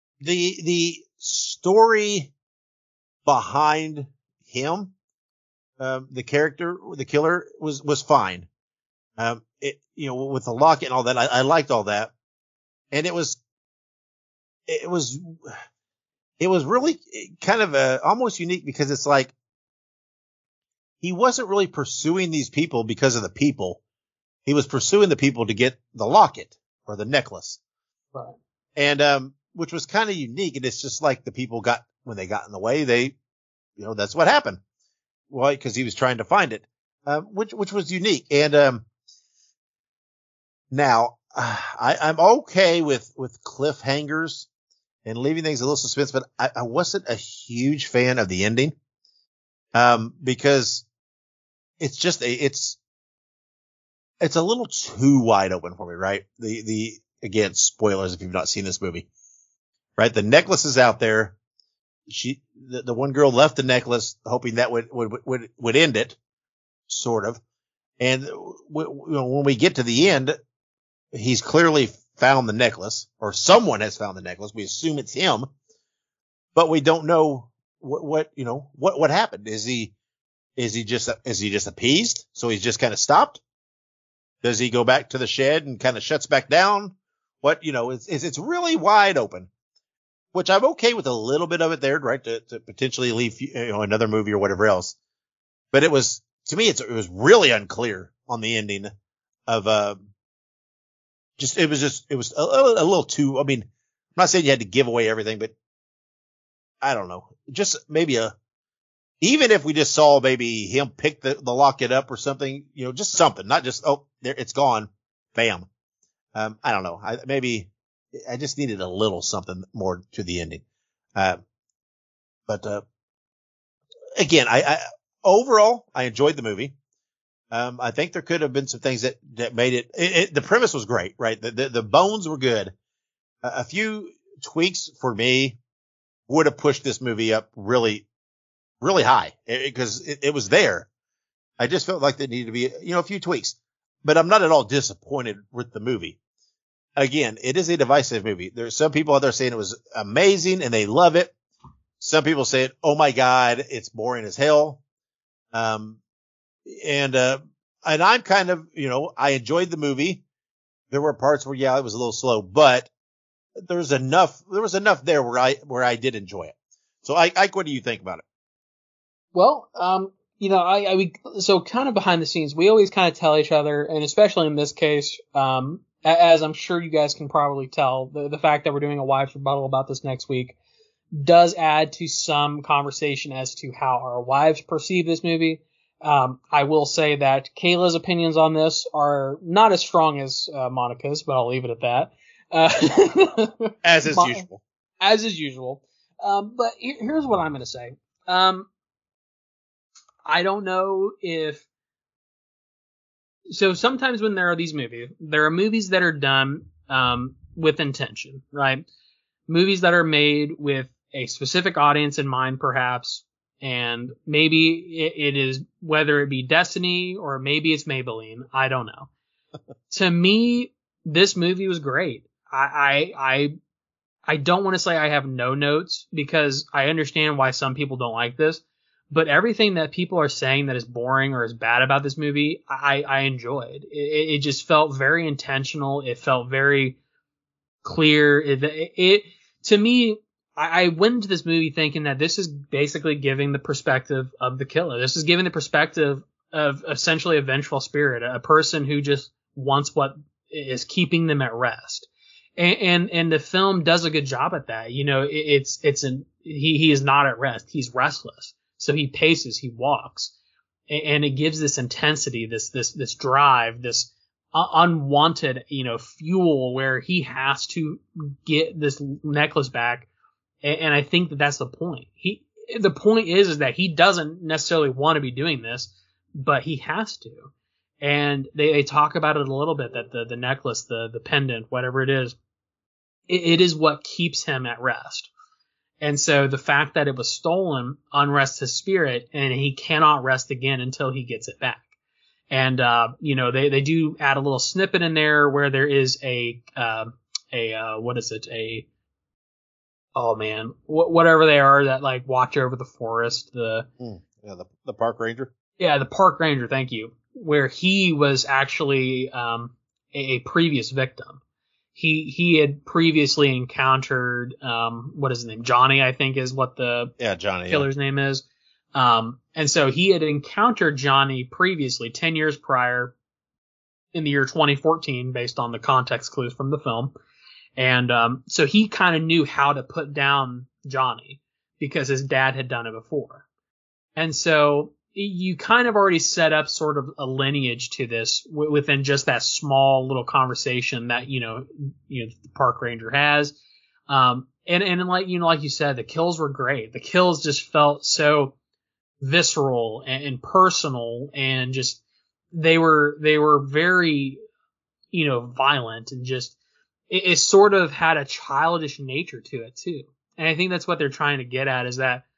The story behind him, the killer was fine. With the locket and all that, I liked all that. And it was really kind of almost unique because it's like he wasn't really pursuing these people because of the people. He was pursuing the people to get the locket or the necklace. Right. And, which was kind of unique. And it's just like the people when they got in the way, that's what happened. Well, because he was trying to find it, which was unique. And, now, I'm okay with cliffhangers and leaving things a little suspense, but I wasn't a huge fan of the ending. Because it's just it's a little too wide open for me, right? Again, spoilers if you've not seen this movie, right? The necklace is out there. The one girl left the necklace hoping that would end it, sort of. And when we get to the end, he's clearly found the necklace, or someone has found the necklace. We assume it's him, but we don't know what happened. Is he just appeased? So he's just kind of stopped? Does he go back to the shed and kind of shuts back down? It's really wide open, which I'm okay with a little bit of it there, right? To potentially leave, another movie or whatever else. But to me, it was really unclear on the ending of, it was a little too, I mean, I'm not saying you had to give away everything, but I don't know. Just maybe even if we just saw maybe him pick the locket up or something, just something, not just, oh, there, it's gone. Bam. I don't know. I just needed a little something more to the ending. But again, overall, I enjoyed the movie. I think there could have been some things that made it, the premise was great, right? The bones were good. A few tweaks for me would have pushed this movie up really, really high because it was there. I just felt like there needed to be, a few tweaks, but I'm not at all disappointed with the movie. Again, it is a divisive movie. There's some people out there saying it was amazing and they love it. Some people say, oh my God, it's boring as hell. And I'm kind of, I enjoyed the movie. There were parts where, it was a little slow, but there was enough there where I did enjoy it. So Ike, what do you think about it? Well, so kind of behind the scenes, we always kind of tell each other, and especially in this case, as I'm sure you guys can probably tell, the fact that we're doing a wives rebuttal about this next week does add to some conversation as to how our wives perceive this movie. I will say that Kayla's opinions on this are not as strong as Monica's, but I'll leave it at that. As is usual. As is usual. But here's what I'm going to say. I don't know if... So sometimes when there are these movies, there are movies that are done with intention, right? Movies that are made with a specific audience in mind, perhaps, and maybe it is, whether it be Destiny or maybe it's Maybelline, I don't know. To me, this movie was great. I don't want to say I have no notes because I understand why some people don't like this, but everything that people are saying that is boring or is bad about this movie, I enjoyed. It just felt very intentional. It felt very clear. To me, I went into this movie thinking that this is basically giving the perspective of the killer. This is giving the perspective of essentially a vengeful spirit, a person who just wants what is keeping them at rest. And the film does a good job at that. He is not at rest. He's restless. So he paces, he walks, and it gives this intensity, this drive, this unwanted, fuel where he has to get this necklace back. And I think that that's the point. The point is that he doesn't necessarily want to be doing this, but he has to. And they talk about it a little bit, that the necklace, the pendant, whatever it is is what keeps him at rest. And so the fact that it was stolen unrests his spirit, and he cannot rest again until he gets it back. And, they do add a little snippet in there where there is whatever they are that like watch over the forest, the park ranger. Yeah, the park ranger, thank you, where he was actually a previous victim. He had previously encountered what is his name? Johnny, I think is what the Johnny killer's name is. And so he had encountered Johnny previously, 10 years prior, in the year 2014, based on the context clues from the film. And so he kind of knew how to put down Johnny because his dad had done it before. And so you kind of already set up sort of a lineage to this within just that small little conversation that, the park ranger has. And like, like you said, the kills were great. The kills just felt so visceral and personal, and just, they were very, violent, and just, it sort of had a childish nature to it too. And I think that's what they're trying to get at, is that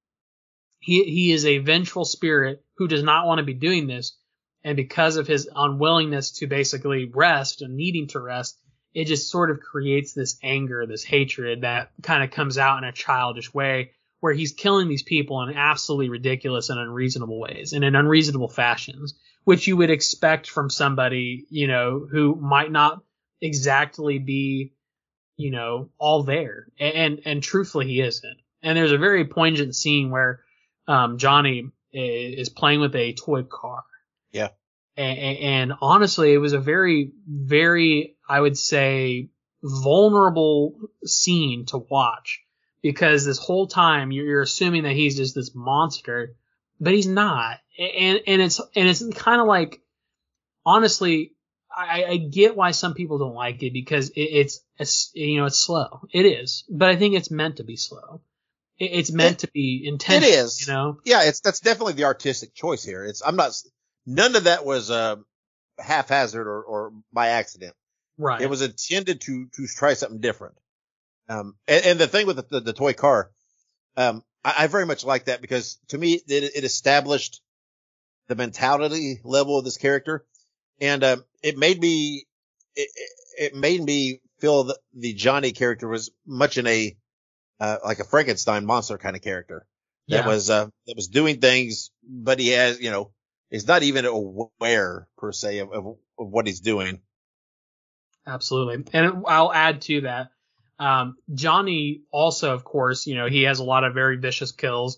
he is a vengeful spirit who does not want to be doing this. And because of his unwillingness to basically rest and needing to rest, it just sort of creates this anger, this hatred that kind of comes out in a childish way, where he's killing these people in absolutely ridiculous and unreasonable ways and in unreasonable fashions, which you would expect from somebody, who might not exactly be, all there. And truthfully, he isn't. And there's a very poignant scene where Johnny is playing with a toy car. Yeah. And honestly, it was a very, very, I would say, vulnerable scene to watch, because this whole time you're assuming that he's just this monster, but he's not. And it's kind of like, honestly, I get why some people don't like it, because it's slow. It is, but I think it's meant to be slow. It's meant to be intentional. It is. Yeah, that's definitely the artistic choice here. None of that was haphazard or by accident. Right. It was intended to try something different. And the thing with the toy car, I very much like that, because to me it established the mentality level of this character, and it made me feel that the Johnny character was much in a like a Frankenstein monster kind of character that was doing things, but he has, is not even aware per se of what he's doing. Absolutely. And I'll add to that. Johnny also, of course, he has a lot of very vicious kills.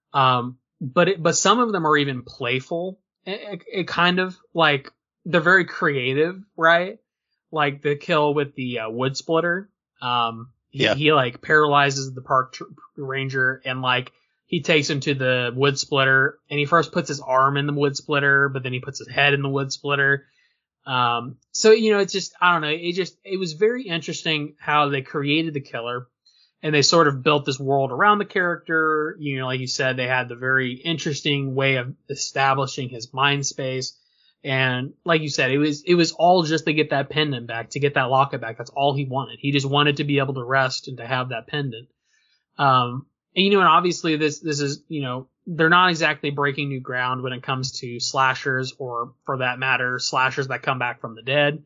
But some of them are even playful. It kind of like, they're very creative, right? Like the kill with the wood splitter. He like paralyzes the park ranger, and like he takes him to the wood splitter, and he first puts his arm in the wood splitter, but then he puts his head in the wood splitter. So, it's just, I don't know. It was very interesting how they created the killer, and they sort of built this world around the character. Like you said, they had the very interesting way of establishing his mind space. And like you said, it was all just to get that pendant back, to get that locket back. That's all he wanted. He just wanted to be able to rest and to have that pendant. And obviously this is, they're not exactly breaking new ground when it comes to slashers, or for that matter, slashers that come back from the dead.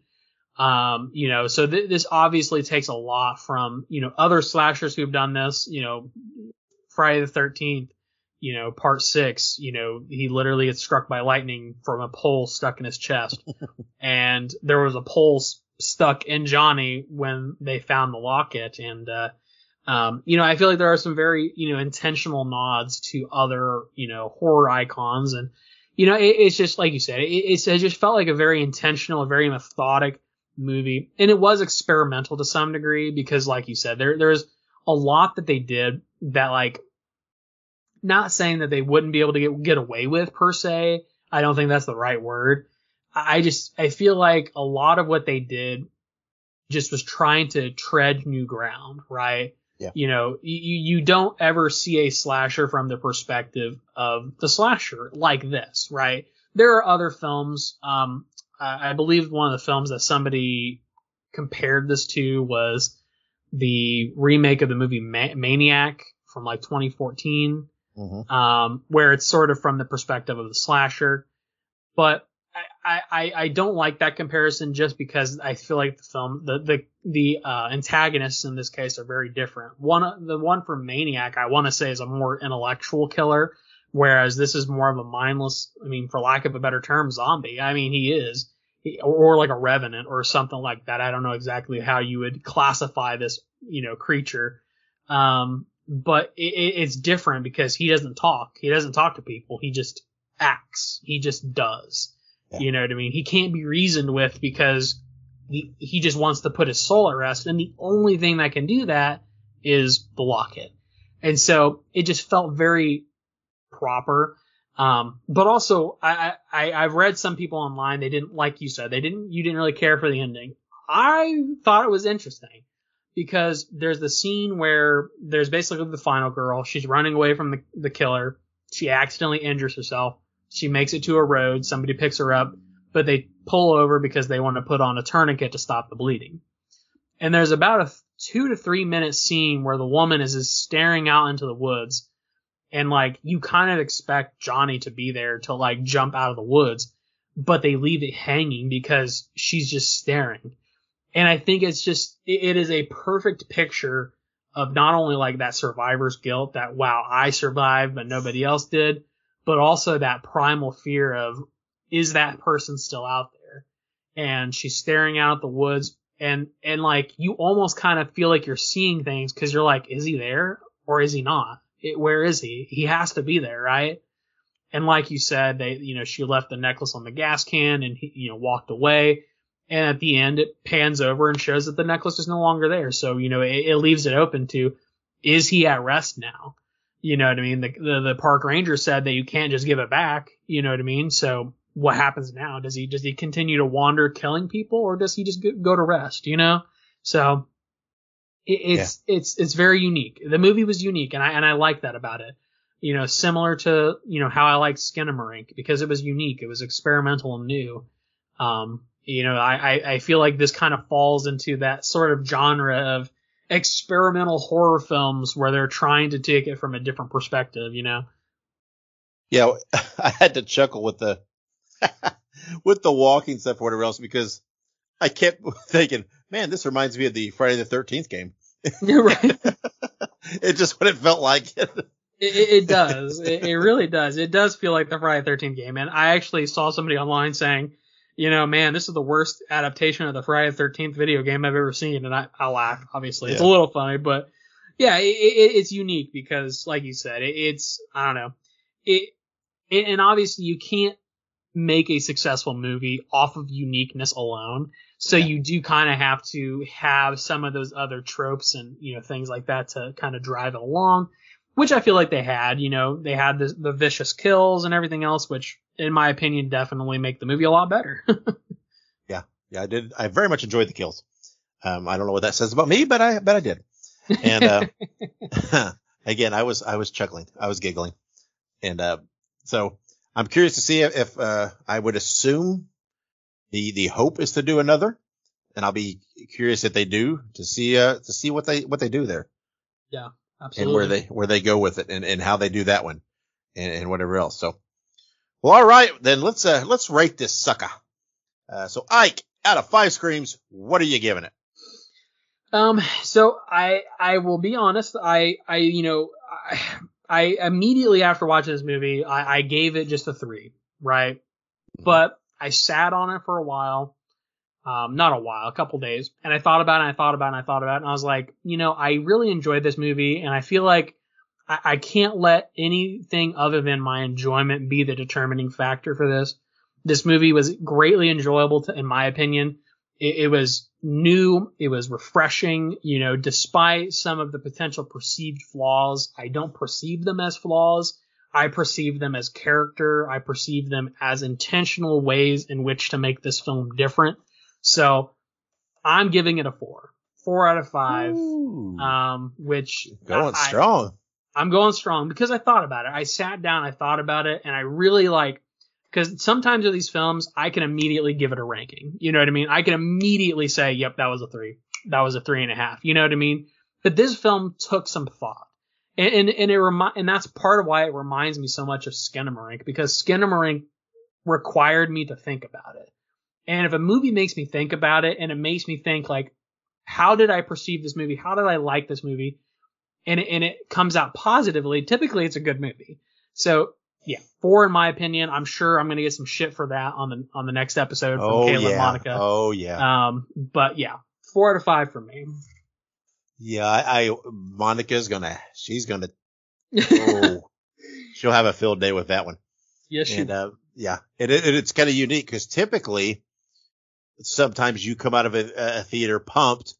So this obviously takes a lot from, other slashers who've done this, Friday the 13th, part 6, he literally gets struck by lightning from a pole stuck in his chest. And there was a pole stuck in Johnny when they found the locket. And, I feel like there are some very, intentional nods to other, horror icons. And, it's just like you said, it just felt like a very intentional, a very methodic movie. And it was experimental to some degree, because like you said, there's a lot that they did that, like, not saying that they wouldn't be able to get away with per se. I don't think that's the right word. I feel like a lot of what they did just was trying to tread new ground, right? Yeah. You don't ever see a slasher from the perspective of the slasher like this, right? There are other films. I believe one of the films that somebody compared this to was the remake of the movie Maniac from like 2014. Mm-hmm. Where it's sort of from the perspective of the slasher. But I don't like that comparison, just because I feel like the film, the antagonists in this case are very different. The one from Maniac, I want to say, is a more intellectual killer, Whereas this is more of a mindless, I mean, for lack of a better term, zombie. I mean, he is. Or like a revenant or something like that. I don't know exactly how you would classify this, creature. But it's different because he doesn't talk. He doesn't talk to people. He just acts. He just does. Yeah. You know what I mean? He can't be reasoned with because he just wants to put his soul at rest. And the only thing that can do that is the locket. And so it just felt very proper. But also I've read some people online, they didn't, like you said, you didn't really care for the ending. I thought it was interesting because there's the scene where there's basically the final girl. She's running away from the killer. She accidentally injures herself. She makes it to a road. Somebody picks her up, but they pull over because they want to put on a tourniquet to stop the bleeding. And there's about a 2 to 3 minute scene where the woman is just staring out into the woods. And like, you kind of expect Johnny to be there to like jump out of the woods, but they leave it hanging because she's just staring. And I think it's just, it is a perfect picture of not only like that survivor's guilt that, wow, I survived, but nobody else did, but also that primal fear of, is that person still out there? And she's staring out at the woods and like, you almost kind of feel like you're seeing things because you're like, is he there or is he not? Where is he? He has to be there, right? And like you said, she left the necklace on the gas can and he, walked away. And at the end, it pans over and shows that the necklace is no longer there. So, it leaves it open to, is he at rest now? You know what I mean? The park ranger said that you can't just give it back. You know what I mean? So what happens now? Does he continue to wander killing people or does he just go to rest? So it's very unique. The movie was unique and I like that about it. Similar to, how I liked Skinamarink because it was unique. It was experimental and new. I feel like this kind of falls into that sort of genre of experimental horror films where they're trying to take it from a different perspective, Yeah, I had to chuckle with the with the walking stuff or whatever else because I kept thinking, man, this reminds me of the Friday the 13th game. You're right. It's just what it felt like. It does. It really does. It does feel like the Friday the 13th game. And I actually saw somebody online saying, man, this is the worst adaptation of the Friday the 13th video game I've ever seen. And I laugh, obviously. It's a little funny, but yeah, it's unique because, like you said, it's, I don't know. And obviously you can't make a successful movie off of uniqueness alone. So you do kind of have to have some of those other tropes and, things like that to kind of drive it along, which I feel like they had. They had the vicious kills and everything else, which in my opinion definitely make the movie a lot better. Yeah, I did. I very much enjoyed the kills. I don't know what that says about me, but I did. And again, I was chuckling, I was giggling, and so I'm curious to see if I would assume the hope is to do another, and I'll be curious if they do to see what they do there. Yeah, absolutely. And where they go with it and how they do that one and whatever else. So, well, all right, then let's rate this sucker. So Ike, out of 5 screams, what are you giving it? So I will be honest. I immediately after watching this movie, I gave it just a 3, right? Mm-hmm. But I sat on it for a while, not a while, a couple days, and I thought about it, and I was like, I really enjoyed this movie, and I feel like I can't let anything other than my enjoyment be the determining factor for this. This movie was greatly enjoyable, in my opinion. It was new. It was refreshing. Despite some of the potential perceived flaws, I don't perceive them as flaws. I perceive them as character. I perceive them as intentional ways in which to make this film different. So I'm giving it a 4 out of 5. Ooh. Which going strong. I'm going strong because I thought about it. I sat down, I thought about it, and I really because sometimes with these films, I can immediately give it a ranking. You know what I mean? I can immediately say, yep, that was a 3. That was a 3.5. You know what I mean? But this film took some thought. And that's part of why it reminds me so much of Skinamarink, because Skinamarink required me to think about it. And if a movie makes me think about it and it makes me think like, how did I perceive this movie? How did I like this movie? And it comes out positively. Typically it's a good movie. So Yeah, 4 in my opinion. I'm sure I'm gonna get some shit for that on the next episode from Kayla and Monica. Oh yeah. But yeah, 4 out of 5 for me. Yeah, she's gonna she'll have a field day with that one. Yes, she. And yeah, it's kind of unique because typically sometimes you come out of a theater pumped,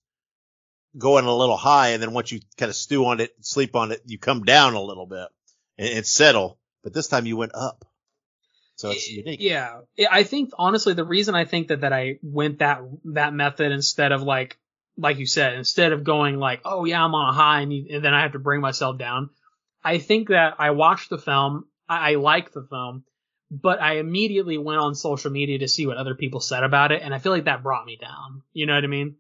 going a little high, and then once you kind of stew on it, sleep on it, you come down a little bit and settle. But this time you went up. So it's unique. Yeah. I think, honestly, the reason I think that I went that method instead of like you said, instead of going like, oh yeah, I'm on a high and then I have to bring myself down. I think that I watched the film. I like the film, but I immediately went on social media to see what other people said about it. And I feel like that brought me down. You know what I mean?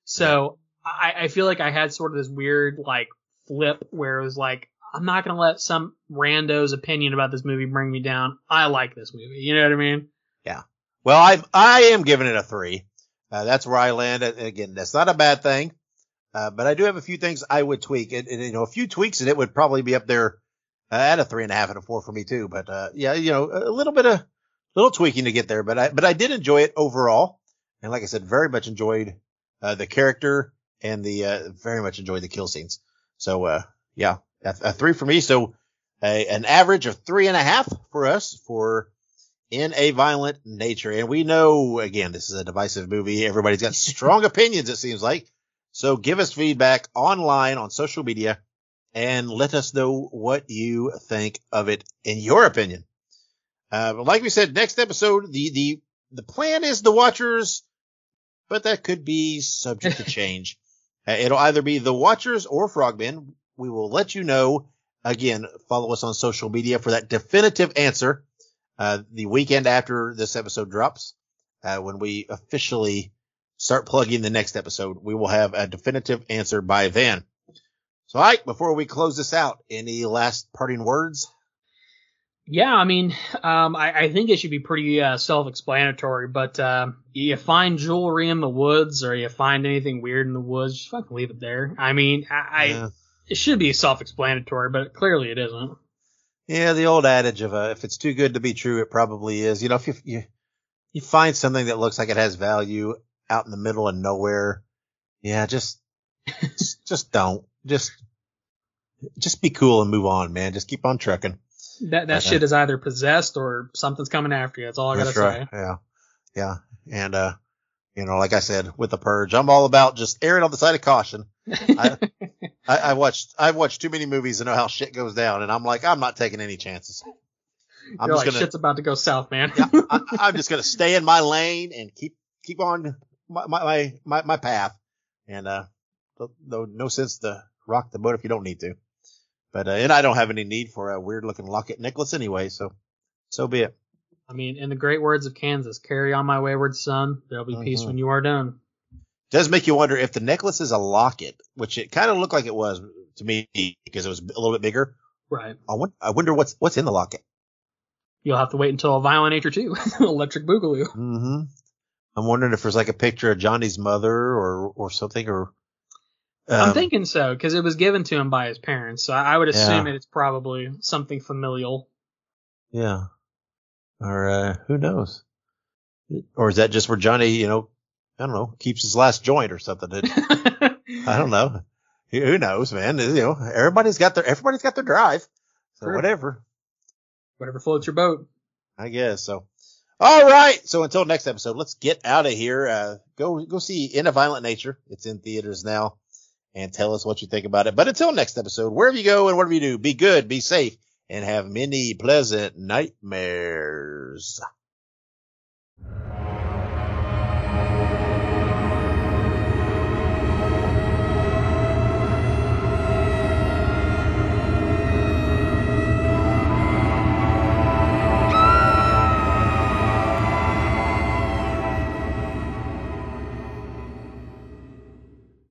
So I feel like I had sort of this weird like flip where it was like, I'm not going to let some rando's opinion about this movie bring me down. I like this movie. You know what I mean? Yeah. Well, I am giving it a 3. That's where I land. Again, that's not a bad thing. But I do have a few things I would tweak. And a few tweaks and it would probably be up there at a 3.5 and a 4 for me too. But, yeah, a little tweaking to get there. But I did enjoy it overall. And like I said, very much enjoyed, the character and very much enjoyed the kill scenes. So, yeah. A 3 for me, so an average of 3.5 for us for In a Violent Nature. And we know, again, this is a divisive movie. Everybody's got strong opinions, it seems like. So give us feedback online on social media and let us know what you think of it in your opinion. But like we said, next episode, the plan is The Watchers, but that could be subject to change. It'll either be The Watchers or Frogmen. We will let you know. Again, follow us on social media for that definitive answer. The weekend after this episode drops, when we officially start plugging the next episode, we will have a definitive answer by then. So, all right, before we close this out, any last parting words? Yeah, I mean, I think it should be pretty self-explanatory, but you find jewelry in the woods or you find anything weird in the woods, just fucking leave it there. I mean, it should be self-explanatory, but clearly it isn't. Yeah, the old adage of if it's too good to be true, it probably is. If you find something that looks like it has value out in the middle of nowhere, yeah, just don't. Just be cool and move on, man. Just keep on trucking. That shit is either possessed or something's coming after you. That's all I gotta say. Yeah. Yeah. And like I said, with The Purge, I'm all about just erring on the side of caution. I've watched too many movies to know how shit goes down, and I'm like, I'm not taking any chances. Shit's about to go south, man. Yeah, I'm just gonna stay in my lane and keep on my path, and no sense to rock the boat if you don't need to. But and I don't have any need for a weird looking locket necklace anyway, so be it. I mean, in the great words of Kansas, carry on my wayward son. There'll be peace when you are done. Does make you wonder if the necklace is a locket, which it kind of looked like it was to me because it was a little bit bigger. Right. I wonder what's in the locket. You'll have to wait until A Violent Nature 2, Electric Boogaloo. Mm-hmm. I'm wondering if there's like a picture of Johnny's mother or something or. I'm thinking so because it was given to him by his parents, so I would assume it's probably something familial. Yeah. Or who knows? Or is that just where Johnny, I don't know, keeps his last joint or something? I don't know. Who knows, man? Everybody's got their drive. So True. Whatever floats your boat. I guess so. All right. So until next episode, let's get out of here. Go see In a Violent Nature. It's in theaters now. And tell us what you think about it. But until next episode, wherever you go and whatever you do, be good, be safe, and have many pleasant nightmares.